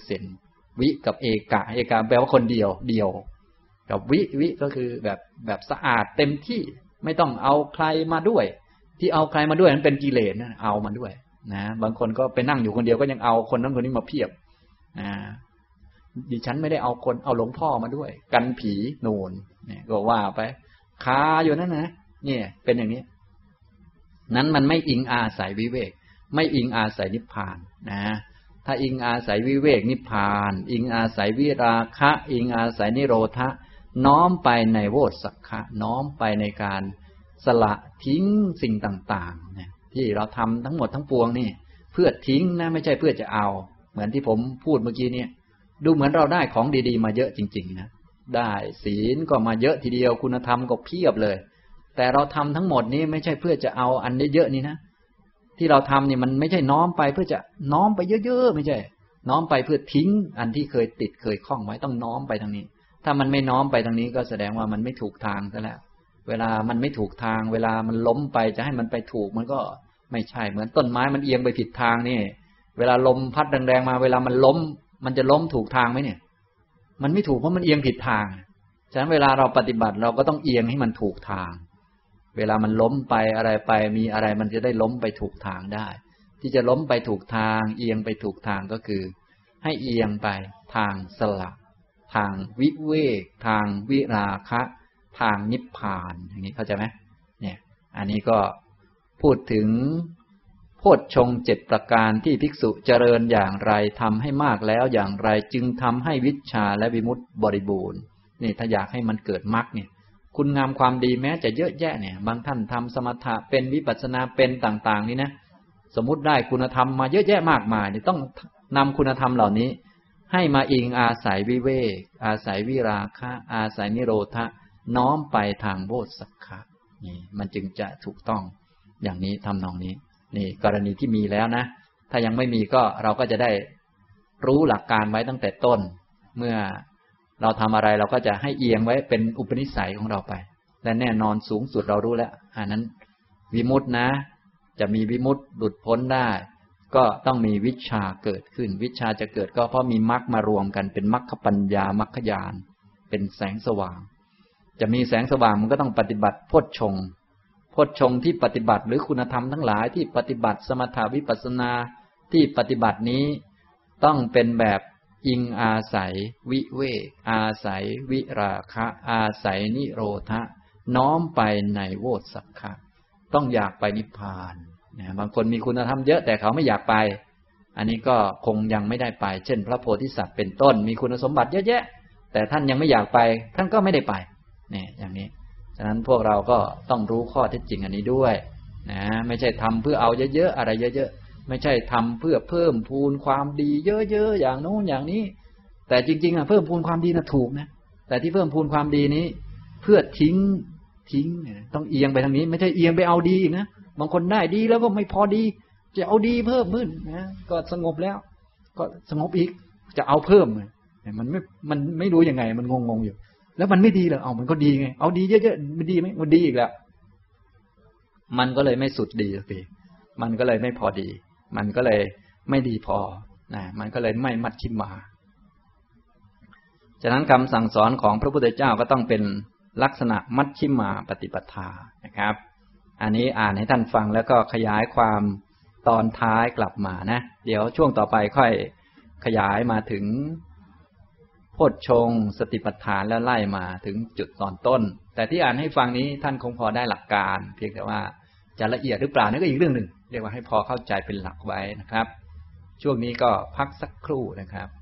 100% วิกับเอกะแปลว่าคนเดียวกับวิก็คือแบบสะอาดเต็มที่ไม่ต้องเอาใครมาด้วยที่เอาใครมาด้วยนั้นเป็นกิเลสนะเอามาด้วยนะบางคนก็ไปนั่งอยู่คนเดียวก็ยังเอาคนนั้นคนนี้มาเพียบดิฉันไม่ได้เอาเอาหลวงพ่อมาด้วยกันผีโน่นเนี่ยก็ว่าไปคาอยู่นั่นนะเนี่ยเป็นอย่างนี้นั้นมันไม่อิงอาศัยวิเวกไม่อิงอาศัยนิพพานนะถ้าอิงอาศัยวิเวกนิพพานอิงอาศัยวิราคะอิงอาศัยนิโรธะน้อมไปในโวสัคคะน้อมไปในการสละทิ้งสิ่งต่างๆเนี่ยที่เราทำทั้งหมดทั้งปวงนี่เพื่อทิ้งนะไม่ใช่เพื่อจะเอาเหมือนที่ผมพูดเมื่อกี้เนี่ยดูเหมือนเราได้ของดีๆมาเยอะจริงๆนะได้ศีลก็มาเยอะทีเดียวคุณธรรมก็เพียบเลยแต่เราทำทั้งหมดนี้ไม่ใช่เพื่อจะเอาอันเยอะๆนี่นะที่เราทำนี่มันไม่ใช่น้อมไปเพื่อจะน้อมไปเยอะๆไม่ใช่น้อมไปเพื่อทิ้งอันที่เคยติดเคยคล้องไว้ต้องน้อมไปทางนี้ถ้ามันไม่น้อมไปทางนี้ก็แสดงว่ามันไม่ถูกทางซะแล้วเวลามันไม่ถูกทางเวลามันล้มไปจะให้มันไปถูกมันก็ไม่ใช่เหมือนต้นไม้มันเอียงไปผิดทางนี่เวลาลมพัดแรงๆมาเวลามันล้มมันจะล้มถูกทางไหมเนี่ยมันไม่ถูกเพราะมันเอียงผิดทางฉะนั้นเวลาเราปฏิบัติเราก็ต้องเอียงให้มันถูกทางเวลามันล้มไปอะไรไปมีอะไรมันจะได้ล้มไปถูกทางได้ที่จะล้มไปถูกทางเอียงไปถูกทางก็คือให้เอียงไปทางสละทางวิเวกทางวิราคะทางนิพพานอย่างนี้เข้าใจไหมเนี่ยอันนี้ก็พูดถึงโพชฌงค์7ประการที่ภิกษุเจริญอย่างไรทำให้มากแล้วอย่างไรจึงทำให้วิชชาและวิมุตติบริบูรณ์นี่ถ้าอยากให้มันเกิดมรรคเนี่ยคุณงามความดีแม้จะเยอะแยะเนี่ยบางท่านทำสมถะเป็นวิปัสสนาเป็นต่างๆนี่นะสมมุติได้คุณธรรมมาเยอะแยะมากมายนี่ต้องนำคุณธรรมเหล่านี้ให้มาอิงอาศัยวิเวกอาศัยวิราคะอาศัยนิโรธะน้อมไปทางโพชฌักขะนี่มันจึงจะถูกต้องอย่างนี้ทำนองนี้นี่กรณีที่มีแล้วนะถ้ายังไม่มีก็เราก็จะได้รู้หลักการไว้ตั้งแต่ต้นเมื่อเราทำอะไรเราก็จะให้เอียงไว้เป็นอุปนิสัยของเราไปและแน่นอนสูงสุดเรารู้แล้วอันนั้นวิมุตตินะจะมีวิมุตติหลุดพ้นได้ก็ต้องมีวิชชาเกิดขึ้นวิชชาจะเกิดก็เพราะมีมรรคมารวมกันเป็นมรรคปัญญามรรคญาณเป็นแสงสว่างจะมีแสงสว่างมันก็ต้องปฏิบัติโพชฌงค์โพชฌงค์ที่ปฏิบัติหรือคุณธรรมทั้งหลายที่ปฏิบัติสมถาวิปัสสนาที่ปฏิบัตินี้ต้องเป็นแบบอิงอาศัยวิเวกอาศัยวิราคะอาศัยนิโรธะน้อมไปในโวสักขะต้องอยากไปนิพพานนะบางคนมีคุณธรรมเยอะแต่เขาไม่อยากไปอันนี้ก็คงยังไม่ได้ไปเช่นพระโพธิสัตว์เป็นต้นมีคุณสมบัติเยอะแยะแต่ท่านยังไม่อยากไปท่านก็ไม่ได้ไปเนี่ยอย่างนี้ฉะนั้นพวกเราก็ต้องรู้ข้อเท็จจริงอันนี้ด้วยนะไม่ใช่ทำเพื่อเอาเยอะๆอะไรเยอะๆไม่ใช่ทำเพื่อเพิ่มพูนความดีเยอะๆอย่างโน้นอย่างนี้แต่จริงๆเพิ่มพูนความดีนะถูกนะแต่ที่เพิ่มพูนความดีนี้เพื่อทิ้งต้องเอียงไปทางนี้ไม่ใช่เอียงไปเอาดีนะบางคนได้ดีแล้วก็ไม่พอดีจะเอาดีเพิ่มขึ้นนะก็สงบแล้วก็สงบอีกจะเอาเพิ่มมันไม่รู้ยังไงมันงงอยู่แล้วมันไม่ดีเหรอเอามันก็ดีไงเอาดีเยอะๆมันดีไหมมันดีอีกแล้วมันก็เลยไม่สุดดีสักทีมันก็เลยไม่พอดีมันก็เลยไม่ดีพอนะมันก็เลยไม่มัชฌิมาฉะนั้นคำสั่งสอนของพระพุทธเจ้าก็ต้องเป็นลักษณะมัชฌิมาปฏิปทานะครับอันนี้อ่านให้ท่านฟังแล้วก็ขยายความตอนท้ายกลับมานะเดี๋ยวช่วงต่อไปค่อยขยายมาถึงโพชฌงค์สติปัฏฐานแล้วไล่มาถึงจุดตอนต้นแต่ที่อ่านให้ฟังนี้ท่านคงพอได้หลักการเพียงแต่ว่าจะละเอียดหรือเปล่านั่นก็อีกเรื่องหนึ่งเรียกว่าให้พอเข้าใจเป็นหลักไว้นะครับช่วงนี้ก็พักสักครู่นะครับ